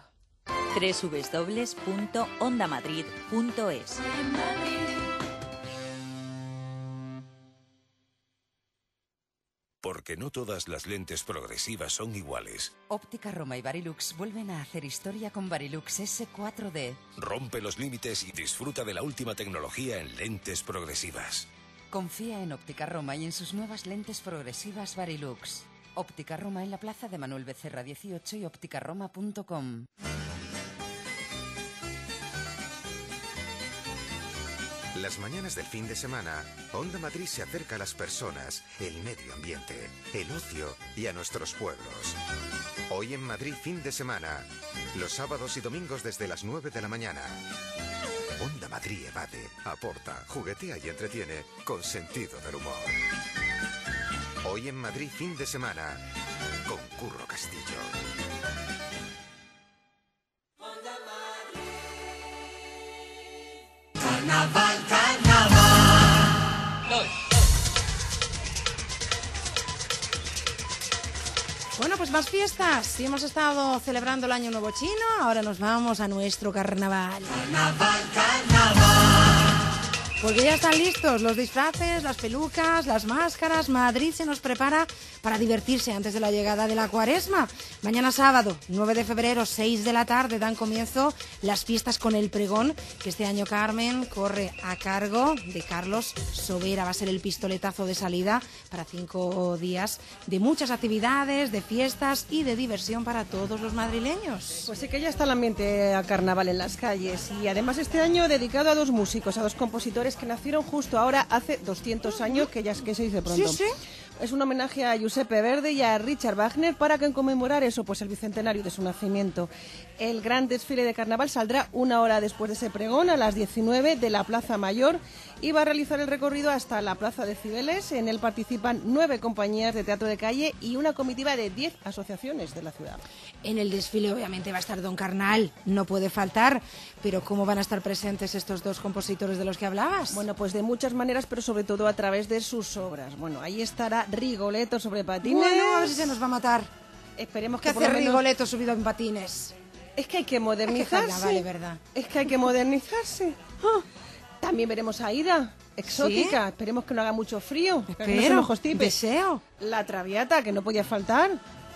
www.ondamadrid.es. Porque no todas las lentes progresivas son iguales. Óptica Roma y Varilux vuelven a hacer historia con Varilux S4D. Rompe los límites y disfruta de la última tecnología en lentes progresivas. Confía en Óptica Roma y en sus nuevas lentes progresivas Varilux. Óptica Roma en la plaza de Manuel Becerra 18 y ópticaroma.com. Las mañanas del fin de semana, Onda Madrid se acerca a las personas, el medio ambiente, el ocio y a nuestros pueblos. Hoy en Madrid fin de semana, los sábados y domingos desde las 9 de la mañana. Onda Madrid evade, aporta, juguetea y entretiene con sentido del humor. Hoy en Madrid fin de semana, con Curro Castillo. Carnaval, carnaval. Bueno, pues más fiestas. Si hemos estado celebrando el Año Nuevo Chino, ahora nos vamos a nuestro carnaval. Carnaval, carnaval. Porque ya están listos los disfraces, las pelucas, las máscaras. Madrid se nos prepara para divertirse antes de la llegada de la Cuaresma. Mañana sábado, 9 de febrero, 6 de la tarde, dan comienzo las fiestas con el pregón, que este año, Carmen, corre a cargo de Carlos Sobera. Va a ser el pistoletazo de salida para 5 días de muchas actividades, de fiestas y de diversión para todos los madrileños. Pues sí que ya está el ambiente a carnaval en las calles, y además este año dedicado a dos músicos, a dos compositores que nacieron justo ahora hace 200 años, que ya es que se dice pronto. Sí, sí. Es un homenaje a Giuseppe Verdi y a Richard Wagner para que conmemorar eso, pues el bicentenario de su nacimiento. El gran desfile de carnaval saldrá una hora después de ese pregón, a las 19 de la Plaza Mayor, y va a realizar el recorrido hasta la Plaza de Cibeles. En él participan 9 compañías de teatro de calle y una comitiva de 10 asociaciones de la ciudad. En el desfile obviamente va a estar Don Carnal, no puede faltar, pero ¿cómo van a estar presentes estos dos compositores de los que hablabas? Bueno, pues de muchas maneras, pero sobre todo a través de sus obras. Bueno, ahí estará Rigoletto sobre patines. Bueno, a ver si se nos va a matar. Esperemos que que por lo hace menos... Rigoletto subido en patines. Es que hay que modernizarse. Vale, verdad. Es que hay que modernizarse. También veremos a Aida, exótica. ¿Sí? Esperemos que no haga mucho frío. Espero, deseo. La Traviata, que no podía faltar.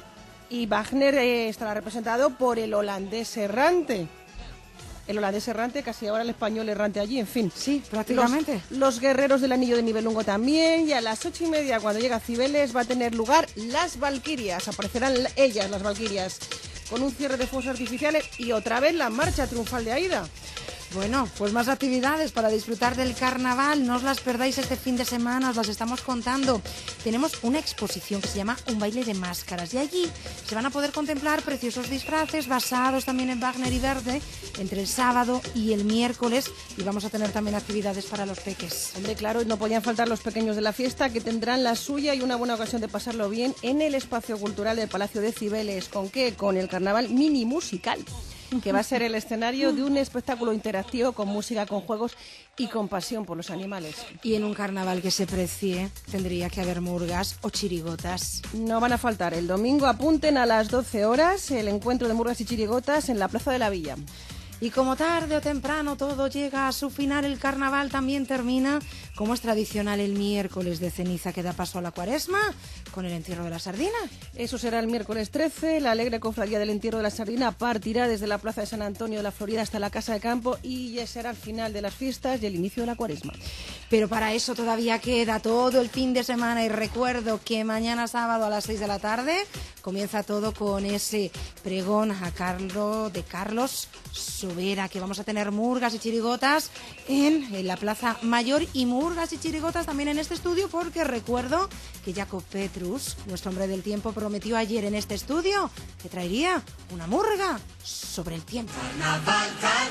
Y Wagner estará representado por el holandés errante. El holandés errante, casi ahora el español errante allí, en fin. Sí, prácticamente. Los guerreros del Anillo de Nibelungo también. Y a las 8:30, cuando llega a Cibeles, va a tener lugar las Valquirias. Aparecerán ellas, las Valquirias, con un cierre de fuegos artificiales y otra vez la marcha triunfal de Aida. Bueno, pues más actividades para disfrutar del carnaval. No os las perdáis este fin de semana, os las estamos contando. Tenemos una exposición que se llama Un baile de máscaras, y allí se van a poder contemplar preciosos disfraces basados también en Wagner y Verdi entre el sábado y el miércoles, y vamos a tener también actividades para los peques. Hombre, claro, no podían faltar los pequeños de la fiesta, que tendrán la suya y una buena ocasión de pasarlo bien en el espacio cultural del Palacio de Cibeles. ¿Con qué? Con el carnaval mini musical, que va a ser el escenario de un espectáculo interactivo con música, con juegos y con pasión por los animales. Y en un carnaval que se precie, tendría que haber murgas o chirigotas. No van a faltar. El domingo apunten a las 12 horas el encuentro de murgas y chirigotas en la Plaza de la Villa. Y como tarde o temprano todo llega a su final, el carnaval también termina, como es tradicional, el miércoles de ceniza, que da paso a la Cuaresma, con el entierro de la sardina. Eso será el miércoles 13. La alegre cofradía del entierro de la sardina partirá desde la Plaza de San Antonio de la Florida hasta la Casa de Campo, y ya será el final de las fiestas y el inicio de la Cuaresma. Pero para eso todavía queda todo el fin de semana, y recuerdo que mañana sábado a las 6 de la tarde comienza todo con ese pregón a cargo de Carlos Sobera, que vamos a tener murgas y chirigotas en la Plaza Mayor, y murgas y chirigotas también en este estudio, porque recuerdo que Jacob Petrus, nuestro hombre del tiempo, prometió ayer en este estudio que traería una murga sobre el tiempo. Carnaval,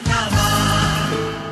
carnaval.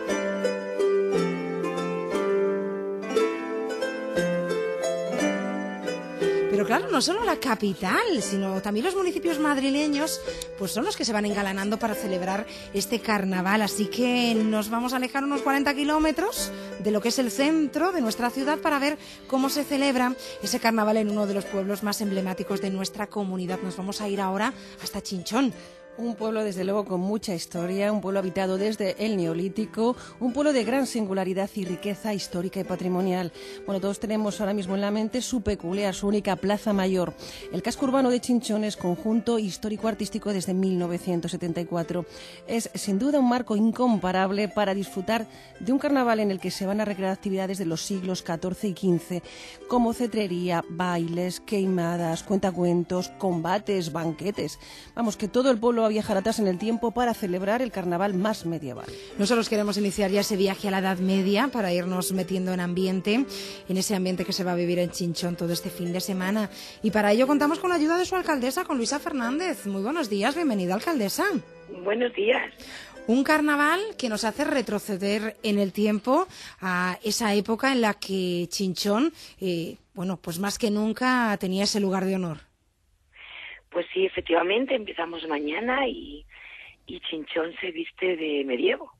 Pero claro, no solo la capital, sino también los municipios madrileños, pues son los que se van engalanando para celebrar este carnaval. Así que nos vamos a alejar unos 40 kilómetros de lo que es el centro de nuestra ciudad para ver cómo se celebra ese carnaval en uno de los pueblos más emblemáticos de nuestra comunidad. Nos vamos a ir ahora hasta Chinchón. Un pueblo, desde luego, con mucha historia, un pueblo habitado desde el Neolítico, un pueblo de gran singularidad y riqueza histórica y patrimonial. Bueno, todos tenemos ahora mismo en la mente su peculiar, su única Plaza Mayor. El casco urbano de Chinchón es conjunto histórico-artístico desde 1974. Es, sin duda, un marco incomparable para disfrutar de un carnaval en el que se van a recrear actividades de los siglos XIV y XV, como cetrería, bailes, queimadas, cuentacuentos, combates, banquetes. Vamos, que todo el pueblo a viajar atrás en el tiempo para celebrar el carnaval más medieval. Nosotros queremos iniciar ya ese viaje a la Edad Media para irnos metiendo en ese ambiente que se va a vivir en Chinchón todo este fin de semana. Y para ello contamos con la ayuda de su alcaldesa, con Luisa Fernández. Muy buenos días, bienvenida, alcaldesa. Buenos días. Un carnaval que nos hace retroceder en el tiempo a esa época en la que Chinchón, pues más que nunca tenía ese lugar de honor. Pues sí, efectivamente, empezamos mañana y Chinchón se viste de medievo.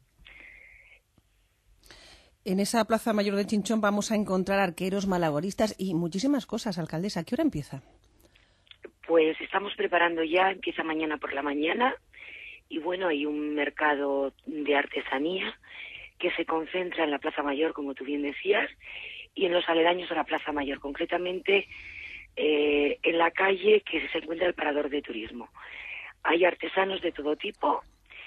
En esa plaza mayor de Chinchón vamos a encontrar arqueros, malabaristas y muchísimas cosas, alcaldesa. ¿A qué hora empieza? Pues estamos preparando ya, empieza mañana por la mañana. Y bueno, hay un mercado de artesanía que se concentra en la Plaza Mayor, como tú bien decías, y en los aledaños a la Plaza Mayor, concretamente en la calle que se encuentra el Parador de Turismo. Hay artesanos de todo tipo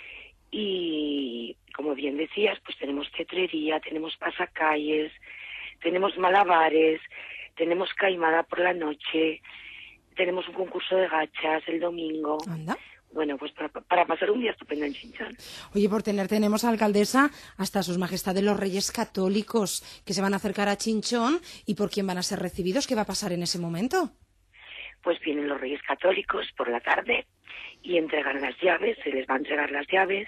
y, como bien decías, pues tenemos cetrería, tenemos pasacalles, tenemos malabares, tenemos caimada por la noche, tenemos un concurso de gachas el domingo. ¿Anda? Bueno, pues para pasar un día estupendo en Chinchón. Oye, tenemos, alcaldesa, hasta sus majestades los Reyes Católicos que se van a acercar a Chinchón. ¿Y por quién van a ser recibidos? ¿Qué va a pasar en ese momento? Pues vienen los Reyes Católicos por la tarde y entregan las llaves, se les va a entregar las llaves,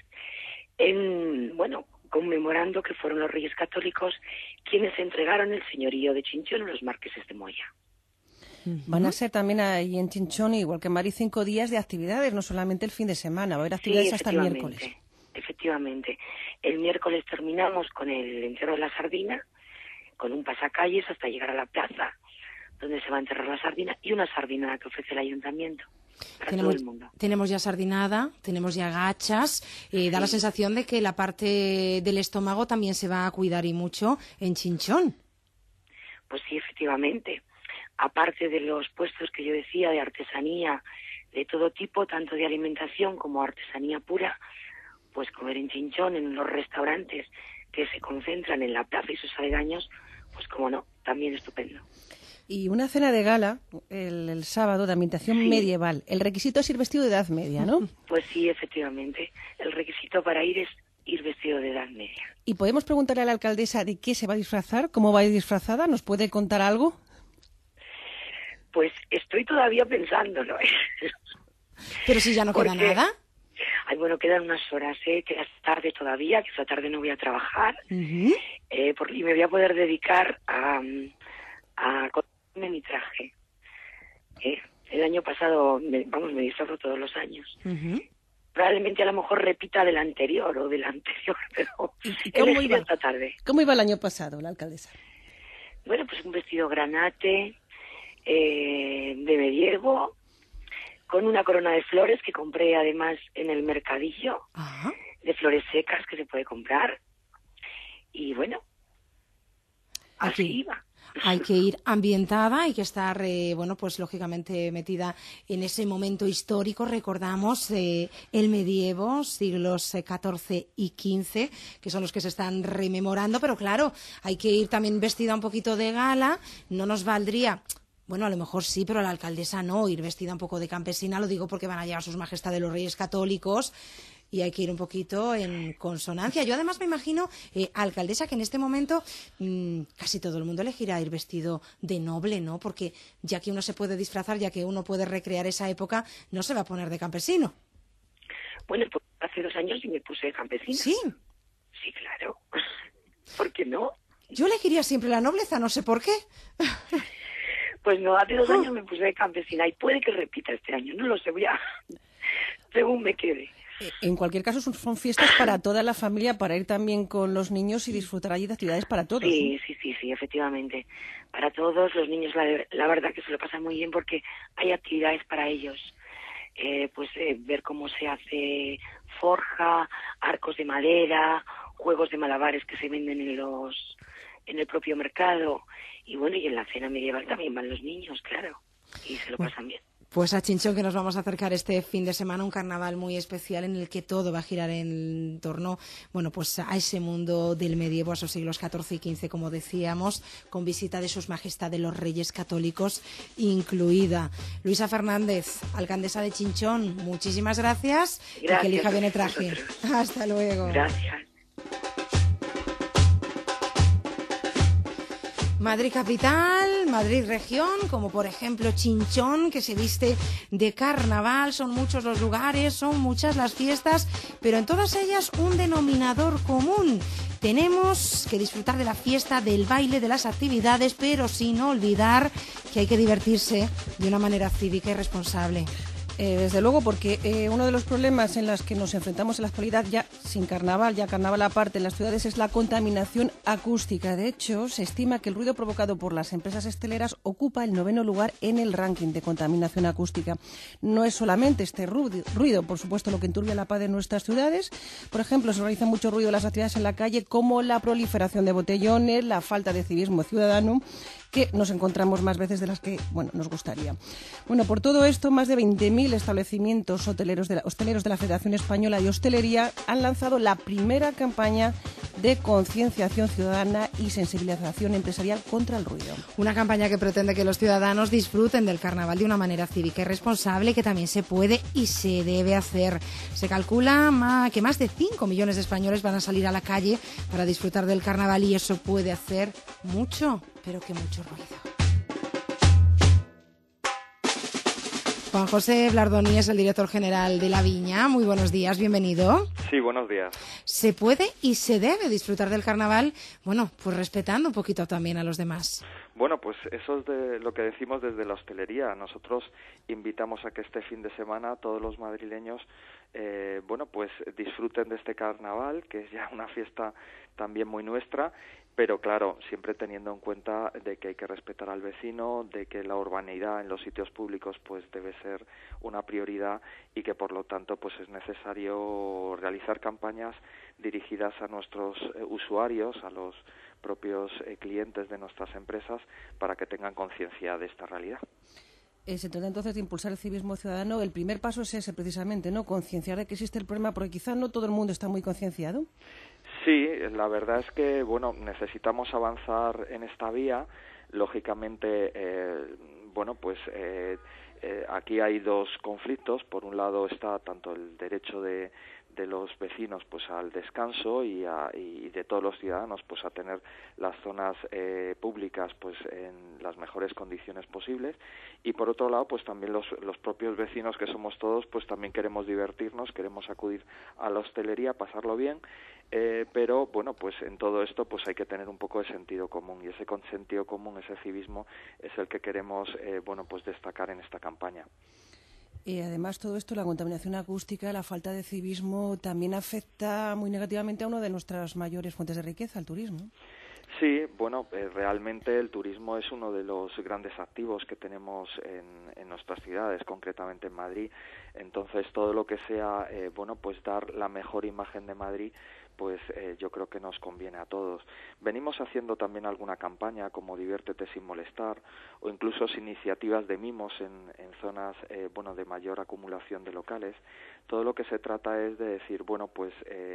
conmemorando que fueron los Reyes Católicos quienes entregaron el señorío de Chinchón a los marqueses de Moya. Van a ser también ahí en Chinchón, igual que en Madrid, 5 días de actividades, no solamente el fin de semana, va a haber actividades hasta el miércoles. Efectivamente. El miércoles terminamos con el entierro de la sardina, con un pasacalles hasta llegar a la plaza, donde se va a enterrar la sardina, y una sardinada que ofrece el ayuntamiento para todo el mundo. Tenemos ya sardinada, tenemos ya gachas, da la sensación de que la parte del estómago también se va a cuidar y mucho en Chinchón. Pues sí, efectivamente. Aparte de los puestos que yo decía de artesanía de todo tipo, tanto de alimentación como artesanía pura, pues comer en Chinchón, en los restaurantes que se concentran en la plaza y sus aledaños, pues como no, también estupendo. Y una cena de gala el sábado de ambientación medieval. El requisito es ir vestido de Edad Media, ¿no? Pues sí, efectivamente. El requisito para ir es ir vestido de Edad Media. ¿Y podemos preguntarle a la alcaldesa de qué se va a disfrazar? ¿Cómo va a ir disfrazada? ¿Nos puede contar algo? Pues estoy todavía pensándolo. Pero si ya no queda nada. Ay, bueno, quedan unas horas, queda tarde todavía, que esta tarde no voy a trabajar, y me voy a poder dedicar a comprarme mi traje. El año pasado, me disfrazo todos los años. Probablemente a lo mejor repita del anterior, pero ¿Cómo iba esta tarde. ¿Cómo iba el año pasado, la alcaldesa? Bueno, pues un vestido granate, de medievo, con una corona de flores que compré además en el mercadillo, de flores secas que se puede comprar. Y bueno, así iba. Hay que ir ambientada, hay que estar, pues lógicamente metida en ese momento histórico. Recordamos el medievo, siglos XIV y XV, que son los que se están rememorando, pero claro, hay que ir también vestida un poquito de gala. No nos valdría... Bueno, a lo mejor sí, pero la alcaldesa no, ir vestida un poco de campesina, lo digo porque van a llegar sus majestades los Reyes Católicos y hay que ir un poquito en consonancia. Yo además me imagino, alcaldesa, que en este momento casi todo el mundo elegirá ir vestido de noble, ¿no? Porque ya que uno se puede disfrazar, ya que uno puede recrear esa época, no se va a poner de campesino. Bueno, pues hace 2 años sí me puse de campesina. ¿Sí? Sí, claro. ¿Por qué no? Yo elegiría siempre la nobleza, no sé por qué. Pues no, hace 2 años me puse de campesina y puede que repita este año, no lo sé, voy a... según me quede. En cualquier caso, son fiestas para toda la familia, para ir también con los niños y disfrutar allí de actividades para todos. Sí, efectivamente. Para todos los niños, la verdad que se lo pasan muy bien porque hay actividades para ellos. Ver cómo se hace forja, arcos de madera, juegos de malabares que se venden en el propio mercado. Y bueno, y en la cena medieval también van los niños, claro, y se lo pasan bien. Pues a Chinchón, que nos vamos a acercar este fin de semana, un carnaval muy especial en el que todo va a girar en torno, bueno, pues a ese mundo del medievo, a esos siglos XIV y XV, como decíamos, con visita de sus majestades los Reyes Católicos incluida. Luisa Fernández, alcaldesa de Chinchón, muchísimas gracias y que elija bien el traje. Hasta luego. Gracias. Madrid capital, Madrid región, como por ejemplo Chinchón, que se viste de carnaval, son muchos los lugares, son muchas las fiestas, pero en todas ellas un denominador común. Tenemos que disfrutar de la fiesta, del baile, de las actividades, pero sin olvidar que hay que divertirse de una manera cívica y responsable. Desde luego, porque uno de los problemas en los que nos enfrentamos en la actualidad, ya sin carnaval, ya carnaval aparte en las ciudades, es la contaminación acústica. De hecho, se estima que el ruido provocado por las empresas hosteleras ocupa el 9º lugar en el ranking de contaminación acústica. No es solamente este ruido, por supuesto, lo que enturbia la paz de nuestras ciudades. Por ejemplo, se realiza mucho ruido en las actividades en la calle, como la proliferación de botellones, la falta de civismo ciudadano, que nos encontramos más veces de las que, bueno, nos gustaría. Bueno, por todo esto, más de 20.000 establecimientos hosteleros de la Federación Española de Hostelería han lanzado la primera campaña de concienciación ciudadana y sensibilización empresarial contra el ruido. Una campaña que pretende que los ciudadanos disfruten del carnaval de una manera cívica y responsable, que también se puede y se debe hacer. Se calcula que más de 5 millones de españoles van a salir a la calle para disfrutar del carnaval, y eso puede hacer mucho, pero que mucho ruido. Juan José Blardoni es el director general de La Viña. Muy buenos días, bienvenido. Sí, buenos días. ¿Se puede y se debe disfrutar del carnaval? Bueno, pues respetando un poquito también a los demás. Bueno, pues eso es de lo que decimos desde la hostelería. Nosotros invitamos a que este fin de semana todos los madrileños bueno, pues disfruten de este carnaval, que es ya una fiesta también muy nuestra, pero claro, siempre teniendo en cuenta de que hay que respetar al vecino, de que la urbanidad en los sitios públicos pues debe ser una prioridad, y que por lo tanto pues es necesario realizar campañas dirigidas a nuestros usuarios, a los propios clientes de nuestras empresas, para que tengan conciencia de esta realidad. Se trata entonces de impulsar el civismo ciudadano. El primer paso es ese, precisamente, ¿no? Concienciar de que existe el problema, porque quizá no todo el mundo está muy concienciado. Sí, la verdad es que, bueno, necesitamos avanzar en esta vía. Lógicamente, bueno, pues aquí hay dos conflictos. Por un lado está tanto el derecho de los vecinos pues al descanso y de todos los ciudadanos pues a tener las zonas públicas pues en las mejores condiciones posibles, y por otro lado pues también los propios vecinos, que somos todos, pues también queremos divertirnos, queremos acudir a la hostelería, pasarlo bien, pero bueno, pues en todo esto pues hay que tener un poco de sentido común, y ese sentido común, ese civismo, es el que queremos bueno, pues destacar en esta campaña. Además, todo esto, la contaminación acústica, la falta de civismo, también afecta muy negativamente a una de nuestras mayores fuentes de riqueza, el turismo. Sí, bueno, realmente el turismo es uno de los grandes activos que tenemos en nuestras ciudades, concretamente en Madrid. Entonces, todo lo que sea, bueno, pues dar la mejor imagen de Madrid, pues yo creo que nos conviene a todos. Venimos haciendo también alguna campaña como Diviértete sin molestar, o incluso iniciativas de mimos en zonas bueno, de mayor acumulación de locales. Todo lo que se trata es de decir, bueno, pues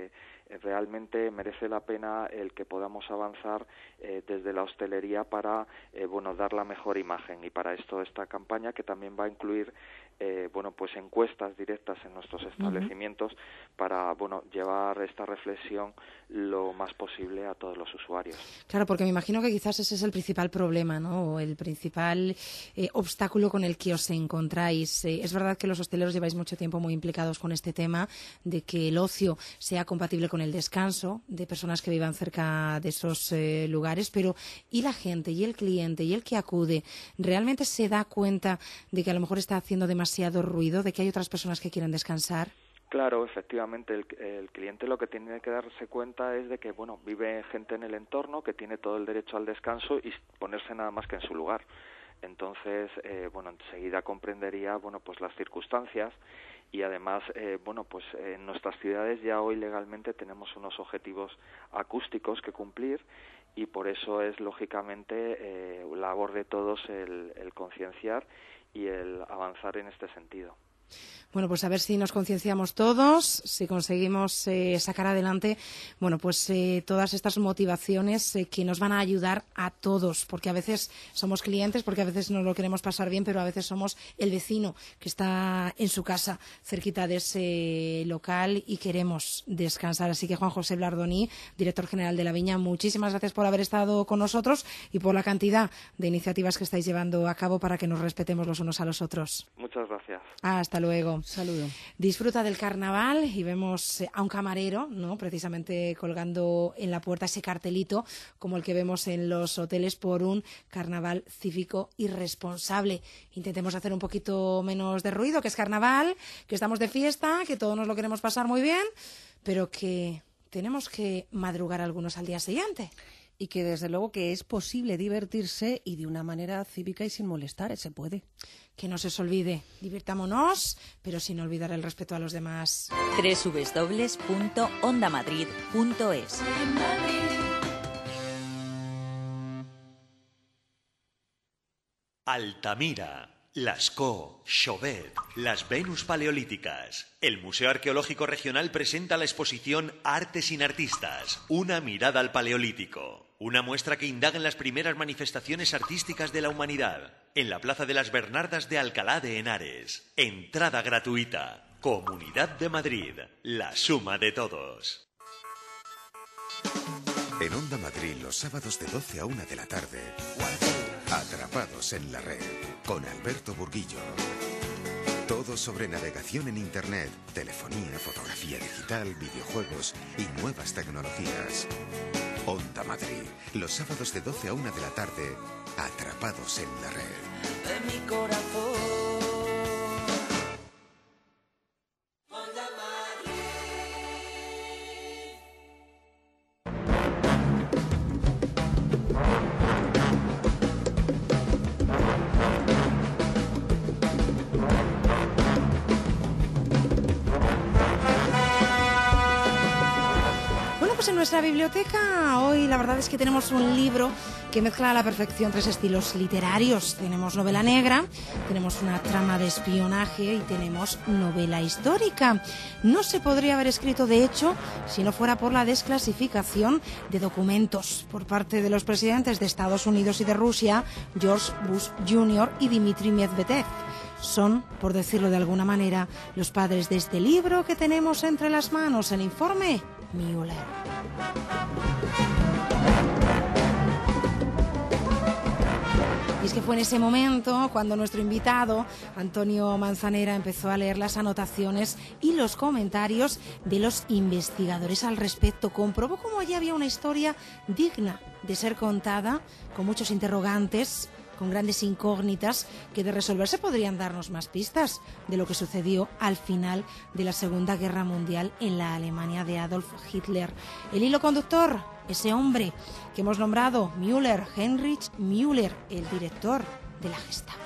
realmente merece la pena el que podamos avanzar desde la hostelería para bueno, dar la mejor imagen, y para esto esta campaña, que también va a incluir bueno, pues encuestas directas en nuestros establecimientos, para bueno, llevar esta reflexión lo más posible a todos los usuarios. Claro, porque me imagino que quizás ese es el principal problema, ¿no? O el principal obstáculo con el que os encontráis. Es verdad que los hosteleros lleváis mucho tiempo muy implicados con este tema de que el ocio sea compatible con el descanso de personas que vivan cerca de esos lugares, pero ¿y la gente, y el cliente, y el que acude? ¿Realmente se da cuenta de que a lo mejor está haciendo demasiado ruido, de que hay otras personas que quieren descansar? Claro, efectivamente, el cliente lo que tiene que darse cuenta es de que, bueno, vive gente en el entorno que tiene todo el derecho al descanso y ponerse nada más que en su lugar. Entonces, bueno, enseguida comprendería, bueno, pues las circunstancias, y además, bueno, pues en nuestras ciudades ya hoy legalmente tenemos unos objetivos acústicos que cumplir, y por eso es lógicamente labor de todos el concienciar y el avanzar en este sentido. Bueno, pues a ver si nos concienciamos todos, si conseguimos sacar adelante, bueno, pues todas estas motivaciones que nos van a ayudar a todos, porque a veces somos clientes, porque a veces nos lo queremos pasar bien, pero a veces somos el vecino que está en su casa, cerquita de ese local y queremos descansar. Así que Juan José Blardoní, director general de La Viña, muchísimas gracias por haber estado con nosotros y por la cantidad de iniciativas que estáis llevando a cabo para que nos respetemos los unos a los otros. Muchas gracias. Hasta luego. Saludo. Disfruta del carnaval y vemos a un camarero, ¿no?, precisamente colgando en la puerta ese cartelito como el que vemos en los hoteles por un carnaval cívico y responsable. Intentemos hacer un poquito menos de ruido, que es carnaval, que estamos de fiesta, que todos nos lo queremos pasar muy bien, pero que tenemos que madrugar algunos al día siguiente. Y que desde luego que es posible divertirse y de una manera cívica y sin molestar, se puede. Que no se os olvide, divirtámonos, pero sin olvidar el respeto a los demás. www.ondamadrid.es. Altamira, Lascaux, Chauvet, las Venus paleolíticas. El Museo Arqueológico Regional presenta la exposición Arte sin artistas, una mirada al Paleolítico. Una muestra que indaga en las primeras manifestaciones artísticas de la humanidad. En la Plaza de las Bernardas de Alcalá de Henares. Entrada gratuita. Comunidad de Madrid. La suma de todos. En Onda Madrid, los sábados de 12 a 1 de la tarde. Atrapados en la red, con Alberto Burguillo. Todo sobre navegación en Internet, telefonía, fotografía digital, videojuegos y nuevas tecnologías. Onda Madrid, los sábados de 12 a 1 de la tarde, Atrapados en la red. De mi corazón. En nuestra biblioteca hoy la verdad es que tenemos un libro que mezcla a la perfección tres estilos literarios. Tenemos novela negra, tenemos una trama de espionaje y tenemos novela histórica. No se podría haber escrito, de hecho, si no fuera por la desclasificación de documentos por parte de los presidentes de Estados Unidos y de Rusia, George Bush Jr. y Dmitry Medvedev. Son, por decirlo de alguna manera, los padres de este libro que tenemos entre las manos, el informe Mueller. Y es que fue en ese momento cuando nuestro invitado, Antonio Manzanera, empezó a leer las anotaciones y los comentarios de los investigadores al respecto. Comprobó cómo allí había una historia digna de ser contada, con muchos interrogantes, con grandes incógnitas que de resolverse podrían darnos más pistas de lo que sucedió al final de la Segunda Guerra Mundial en la Alemania de Adolf Hitler. El hilo conductor, ese hombre que hemos nombrado Müller, Heinrich Müller, el director de la Gestapo.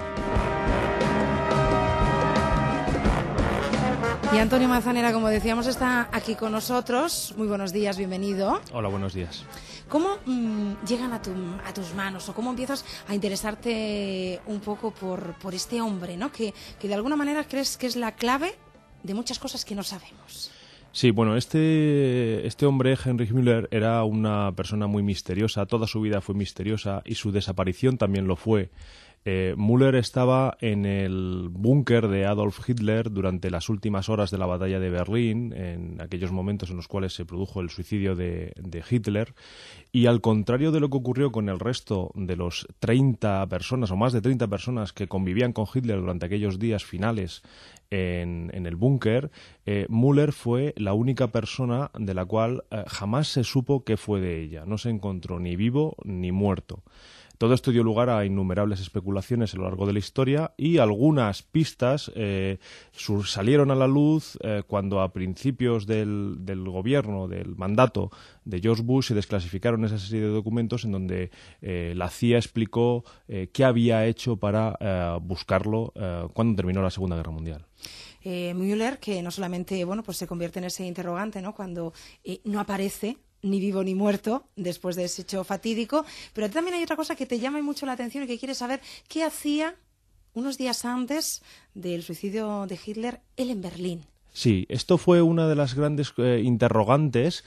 Y Antonio Manzanera, como decíamos, está aquí con nosotros. Muy buenos días, bienvenido. Hola, buenos días. ¿Cómo llegan a tus manos o cómo empiezas a interesarte un poco por este hombre, ¿no? Que de alguna manera crees que es la clave de muchas cosas que no sabemos? Sí, bueno, este hombre, Heinrich Müller, era una persona muy misteriosa. Toda su vida fue misteriosa y su desaparición también lo fue. Müller estaba en el búnker de Adolf Hitler durante las últimas horas de la batalla de Berlín, en aquellos momentos en los cuales se produjo el suicidio de Hitler, y al contrario de lo que ocurrió con el resto de los 30 personas o más de 30 personas que convivían con Hitler durante aquellos días finales en el búnker, Müller fue la única persona de la cual jamás se supo qué fue de ella. No se encontró ni vivo ni muerto. Todo esto dio lugar a innumerables especulaciones a lo largo de la historia y algunas pistas salieron a la luz cuando a principios del gobierno, del mandato de George Bush, se desclasificaron esa serie de documentos en donde la CIA explicó qué había hecho para buscarlo cuando terminó la Segunda Guerra Mundial. Müller, que no solamente pues se convierte en ese interrogante, ¿no?, cuando no aparece ni vivo ni muerto después de ese hecho fatídico, pero también hay otra cosa que te llama mucho la atención y que quieres saber: ¿qué hacía unos días antes del suicidio de Hitler, él en Berlín. Sí, esto fue una de las grandes interrogantes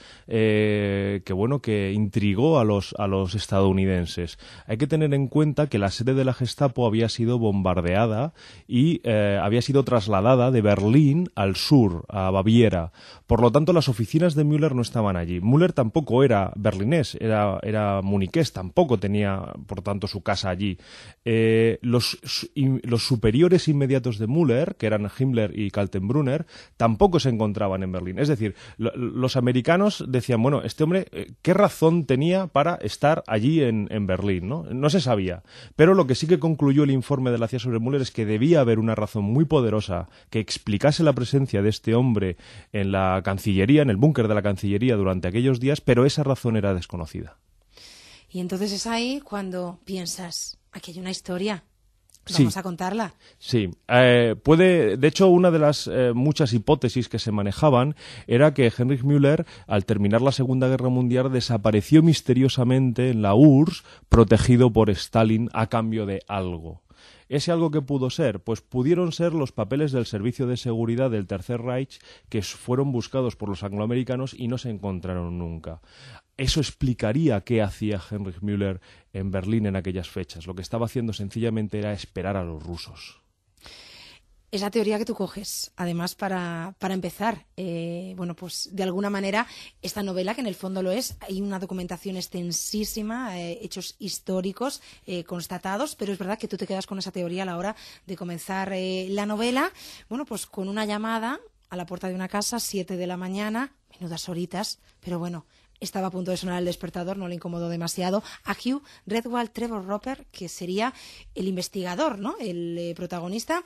que intrigó a los estadounidenses. Hay que tener en cuenta que la sede de la Gestapo había sido bombardeada y había sido trasladada de Berlín al sur, a Baviera. Por lo tanto, las oficinas de Müller no estaban allí. Müller tampoco era berlinés, era muniqués, tampoco tenía, por tanto, su casa allí. Los superiores inmediatos de Müller, que eran Himmler y Kaltenbrunner, tampoco se encontraban en Berlín. Es decir, los americanos decían, bueno, este hombre, ¿qué razón tenía para estar allí en Berlín? No se sabía. Pero lo que sí que concluyó el informe de la CIA sobre Müller es que debía haber una razón muy poderosa que explicase la presencia de este hombre en la Cancillería, en el búnker de la Cancillería durante aquellos días, pero esa razón era desconocida. Y entonces es ahí cuando piensas, aquí hay una historia. Vamos a contarla. Sí. De hecho, una de las muchas hipótesis que se manejaban era que Heinrich Müller, al terminar la Segunda Guerra Mundial, desapareció misteriosamente en la URSS, protegido por Stalin a cambio de algo. ¿Ese algo que pudo ser? Pues pudieron ser los papeles del Servicio de Seguridad del Tercer Reich que fueron buscados por los angloamericanos y no se encontraron nunca. Eso explicaría qué hacía Heinrich Müller en Berlín en aquellas fechas. Lo que estaba haciendo sencillamente era esperar a los rusos. Esa teoría que tú coges, además, para empezar, pues de alguna manera, esta novela, que en el fondo lo es, hay una documentación extensísima, hechos históricos constatados, pero es verdad que tú te quedas con esa teoría a la hora de comenzar la novela, pues con una llamada a la puerta de una casa, 7 de la mañana, menudas horitas, pero bueno, estaba a punto de sonar el despertador, no le incomodó demasiado, a Hugh Redwald Trevor Roper, que sería el investigador, ¿no? El protagonista,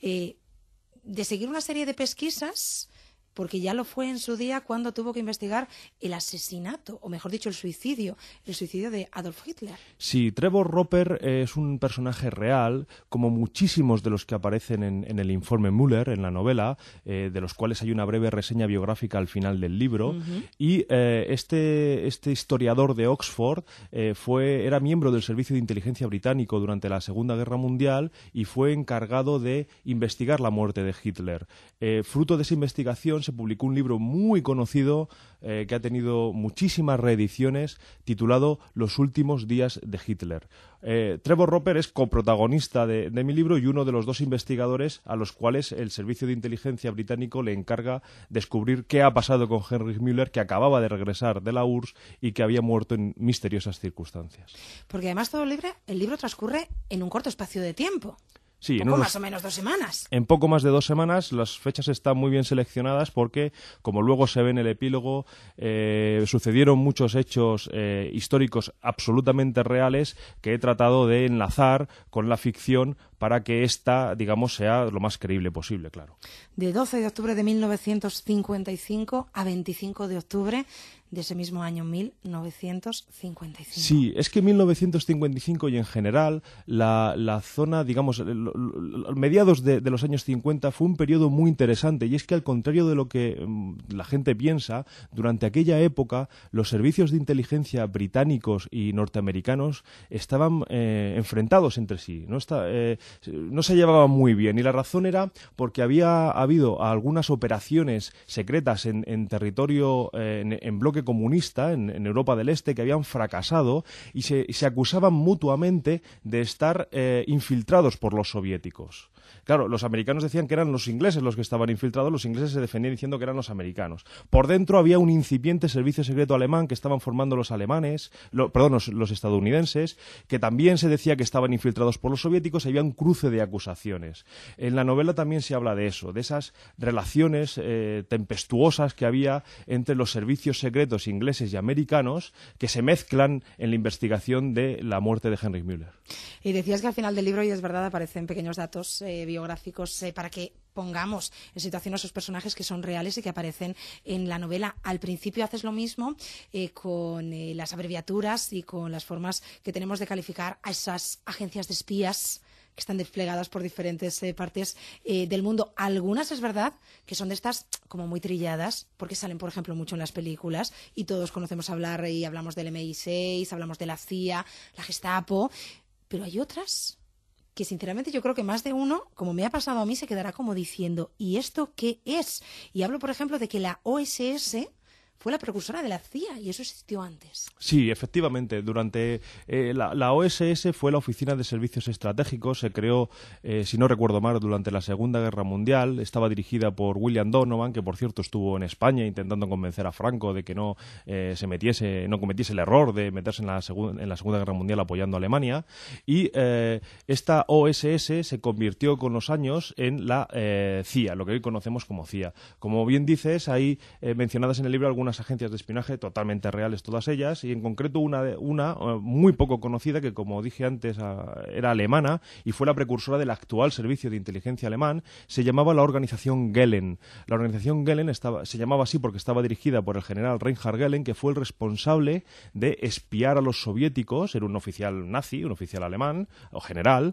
de seguir una serie de pesquisas, porque ya lo fue en su día cuando tuvo que investigar el asesinato, o mejor dicho, el suicidio de Adolf Hitler. Sí, Trevor Roper es un personaje real, como muchísimos de los que aparecen en el informe Müller, en la novela, de los cuales hay una breve reseña biográfica al final del libro, y este historiador de Oxford era miembro del Servicio de Inteligencia británico durante la Segunda Guerra Mundial y fue encargado de investigar la muerte de Hitler. Fruto de esa investigación se publicó un libro muy conocido que ha tenido muchísimas reediciones, titulado Los últimos días de Hitler. Trevor Roper es coprotagonista de mi libro y uno de los dos investigadores a los cuales el Servicio de Inteligencia británico le encarga descubrir qué ha pasado con Heinrich Müller, que acababa de regresar de la URSS y que había muerto en misteriosas circunstancias. Porque además todo el libro transcurre en un corto espacio de tiempo. Sí, más o menos 2 semanas. En poco más de 2 semanas. Las fechas están muy bien seleccionadas porque, como luego se ve en el epílogo, sucedieron muchos hechos históricos absolutamente reales que he tratado de enlazar con la ficción para que esta, digamos, sea lo más creíble posible, claro. De 12 de octubre de 1955 a 25 de octubre de ese mismo año, 1955. Sí, es que 1955 y en general la zona, digamos, mediados de los años 50 fue un periodo muy interesante, y es que al contrario de lo que la gente piensa, durante aquella época los servicios de inteligencia británicos y norteamericanos estaban enfrentados entre sí, no se llevaban muy bien, y la razón era porque había habido algunas operaciones secretas en territorio, en bloque comunista, en Europa del Este, que habían fracasado y se acusaban mutuamente de estar infiltrados por los soviéticos. Claro, los americanos decían que eran los ingleses los que estaban infiltrados, los ingleses se defendían diciendo que eran los americanos. Por dentro había un incipiente servicio secreto alemán que estaban formando los estadounidenses, que también se decía que estaban infiltrados por los soviéticos, y había un cruce de acusaciones. En la novela también se habla de eso, de esas relaciones tempestuosas que había entre los servicios secretos ingleses y americanos que se mezclan en la investigación de la muerte de Heinrich Müller. Y decías que al final del libro, y es verdad, aparecen pequeños datos biográficos para que pongamos en situación a esos personajes que son reales y que aparecen en la novela. Al principio haces lo mismo con las abreviaturas y con las formas que tenemos de calificar a esas agencias de espías que están desplegadas por diferentes partes del mundo. Algunas es verdad que son de estas como muy trilladas, porque salen, por ejemplo, mucho en las películas y todos conocemos hablar y hablamos del MI6, hablamos de la CIA, la Gestapo, pero hay otras que sinceramente yo creo que más de uno, como me ha pasado a mí, se quedará como diciendo, ¿y esto qué es? Y hablo, por ejemplo, de que la OSS fue la precursora de la CIA y eso existió antes. Sí, efectivamente. Durante la OSS fue la Oficina de Servicios Estratégicos. Se creó, si no recuerdo mal, durante la Segunda Guerra Mundial. Estaba dirigida por William Donovan, que por cierto estuvo en España intentando convencer a Franco de que no cometiese el error de meterse en la Segunda Guerra Mundial apoyando a Alemania. Y esta OSS se convirtió con los años en la CIA, lo que hoy conocemos como CIA. Como bien dices, hay mencionadas en el libro algunas agencias de espionaje totalmente reales todas ellas, y en concreto una muy poco conocida que, como dije antes, era alemana y fue la precursora del actual servicio de inteligencia alemán. Se llamaba la Organización Gehlen. La Organización Gehlen se llamaba así porque estaba dirigida por el general Reinhard Gehlen, que fue el responsable de espiar a los soviéticos. Era un oficial nazi, un oficial alemán o general,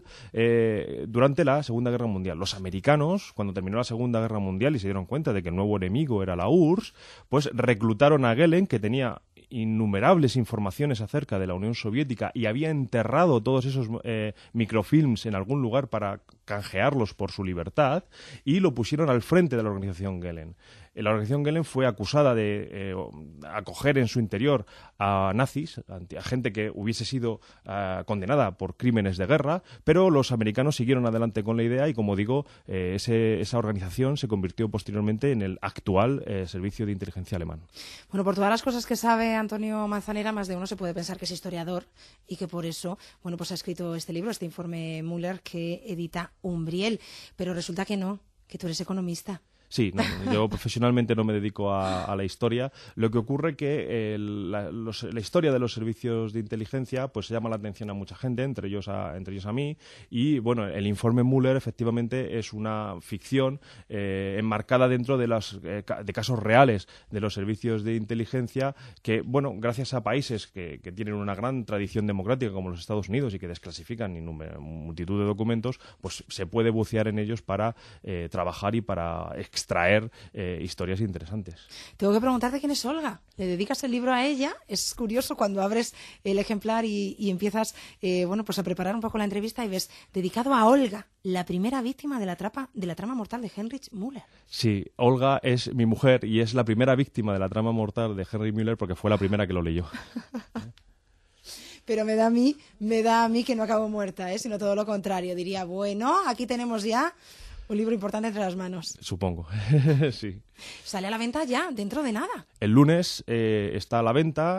durante la Segunda Guerra Mundial. Los americanos, cuando terminó la Segunda Guerra Mundial y se dieron cuenta de que el nuevo enemigo era la URSS, pues reclutaron a Gehlen, que tenía innumerables informaciones acerca de la Unión Soviética y había enterrado todos esos microfilms en algún lugar para canjearlos por su libertad, y lo pusieron al frente de la Organización Gehlen. La Organización Gehlen fue acusada de acoger en su interior a nazis, a gente que hubiese sido condenada por crímenes de guerra, pero los americanos siguieron adelante con la idea y, como digo, esa organización se convirtió posteriormente en el actual servicio de inteligencia alemán. Bueno, por todas las cosas que sabe Antonio Manzanera, más de uno se puede pensar que es historiador y que por eso, bueno, pues ha escrito este libro, este informe Müller que edita Umbriel, pero resulta que no, que tú eres economista. Sí, no, yo profesionalmente no me dedico a la historia. Lo que ocurre que la historia de los servicios de inteligencia pues llama la atención a mucha gente, entre ellos a mí. Y bueno, el informe Müller efectivamente es una ficción enmarcada dentro de casos reales de los servicios de inteligencia que, bueno, gracias a países que tienen una gran tradición democrática como los Estados Unidos y que desclasifican multitud de documentos, pues se puede bucear en ellos para trabajar y para extraer historias interesantes. Tengo que preguntarte quién es Olga. ¿Le dedicas el libro a ella? Es curioso cuando abres el ejemplar y empiezas pues a preparar un poco la entrevista y ves dedicado a Olga, la primera víctima de la trama mortal de Heinrich Müller. Sí, Olga es mi mujer y es la primera víctima de la trama mortal de Heinrich Müller porque fue la primera que lo leyó. Pero me da a mí que no acabo muerta, sino todo lo contrario. Diría, bueno, aquí tenemos ya un libro importante entre las manos. Supongo, sí. Sale a la venta ya, dentro de nada. El lunes está a la venta.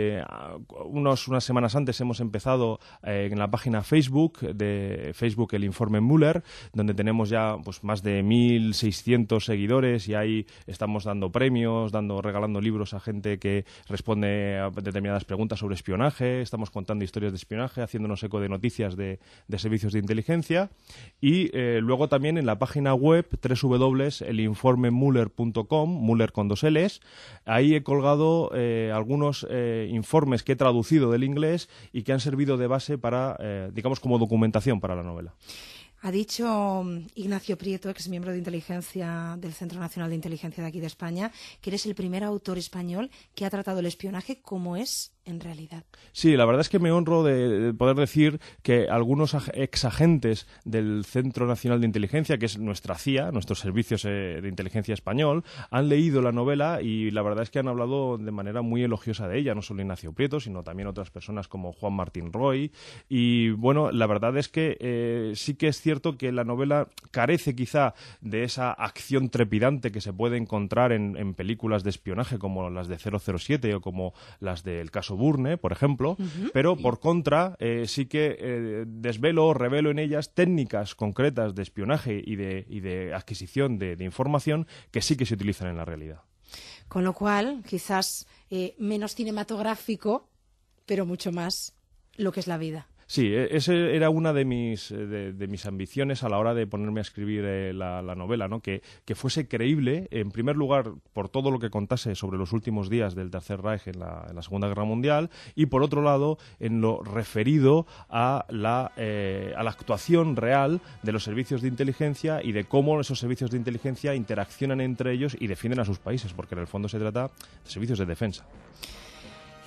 Unas semanas antes hemos empezado en la página Facebook el informe Müller, donde tenemos ya pues más de 1.600 seguidores y ahí estamos dando premios, regalando libros a gente que responde a determinadas preguntas sobre espionaje. Estamos contando historias de espionaje, haciéndonos eco de noticias de servicios de inteligencia. Y luego también en la página web www.elinformemuller.com, Müller con 2 L's. Ahí he colgado algunos informes que he traducido del inglés y que han servido de base para, digamos, como documentación para la novela. Ha dicho Ignacio Prieto, ex miembro de inteligencia del Centro Nacional de Inteligencia de aquí de España, que eres el primer autor español que ha tratado el espionaje como es en realidad. Sí, la verdad es que me honro de poder decir que algunos exagentes del Centro Nacional de Inteligencia, que es nuestra CIA, nuestros servicios de inteligencia español, han leído la novela y la verdad es que han hablado de manera muy elogiosa de ella, no solo Ignacio Prieto, sino también otras personas como Juan Martín Roy. Y bueno, la verdad es que sí que es cierto que la novela carece quizá de esa acción trepidante que se puede encontrar en películas de espionaje como las de 007 o como las del caso Burne, por ejemplo, pero por contra sí que desvelo o revelo en ellas técnicas concretas de espionaje y de adquisición de información que sí que se utilizan en la realidad. Con lo cual, quizás menos cinematográfico, pero mucho más lo que es la vida. Sí, esa era una de mis ambiciones a la hora de ponerme a escribir la novela, ¿no? Que fuese creíble, en primer lugar, por todo lo que contase sobre los últimos días del Tercer Reich en la Segunda Guerra Mundial, y por otro lado, en lo referido a la actuación real de los servicios de inteligencia y de cómo esos servicios de inteligencia interaccionan entre ellos y defienden a sus países, porque en el fondo se trata de servicios de defensa.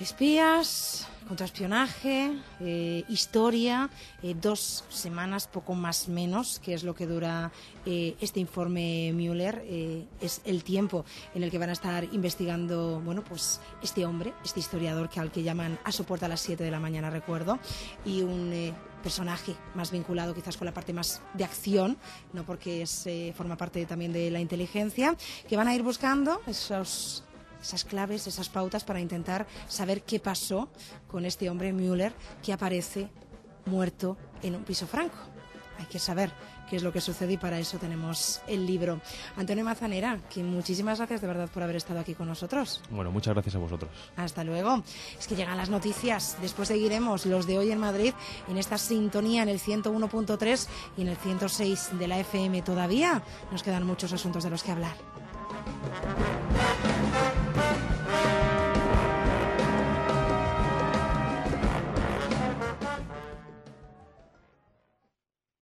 Espías, contraespionaje, historia, 2 semanas, poco más menos, que es lo que dura este informe Mueller. Es el tiempo en el que van a estar investigando, bueno, pues este hombre, este historiador al que llaman a su puerta a las 7 de la mañana, recuerdo, y un personaje más vinculado quizás con la parte más de acción, no porque forma parte también de la inteligencia, que van a ir buscando esas claves, esas pautas para intentar saber qué pasó con este hombre Mueller que aparece muerto en un piso franco. Hay que saber qué es lo que sucede y para eso tenemos el libro. Antonio Manzanera, que muchísimas gracias de verdad por haber estado aquí con nosotros. Bueno, muchas gracias a vosotros. Hasta luego. Es que llegan las noticias. Después seguiremos los de hoy en Madrid en esta sintonía en el 101.3 y en el 106 de la FM. Todavía nos quedan muchos asuntos de los que hablar.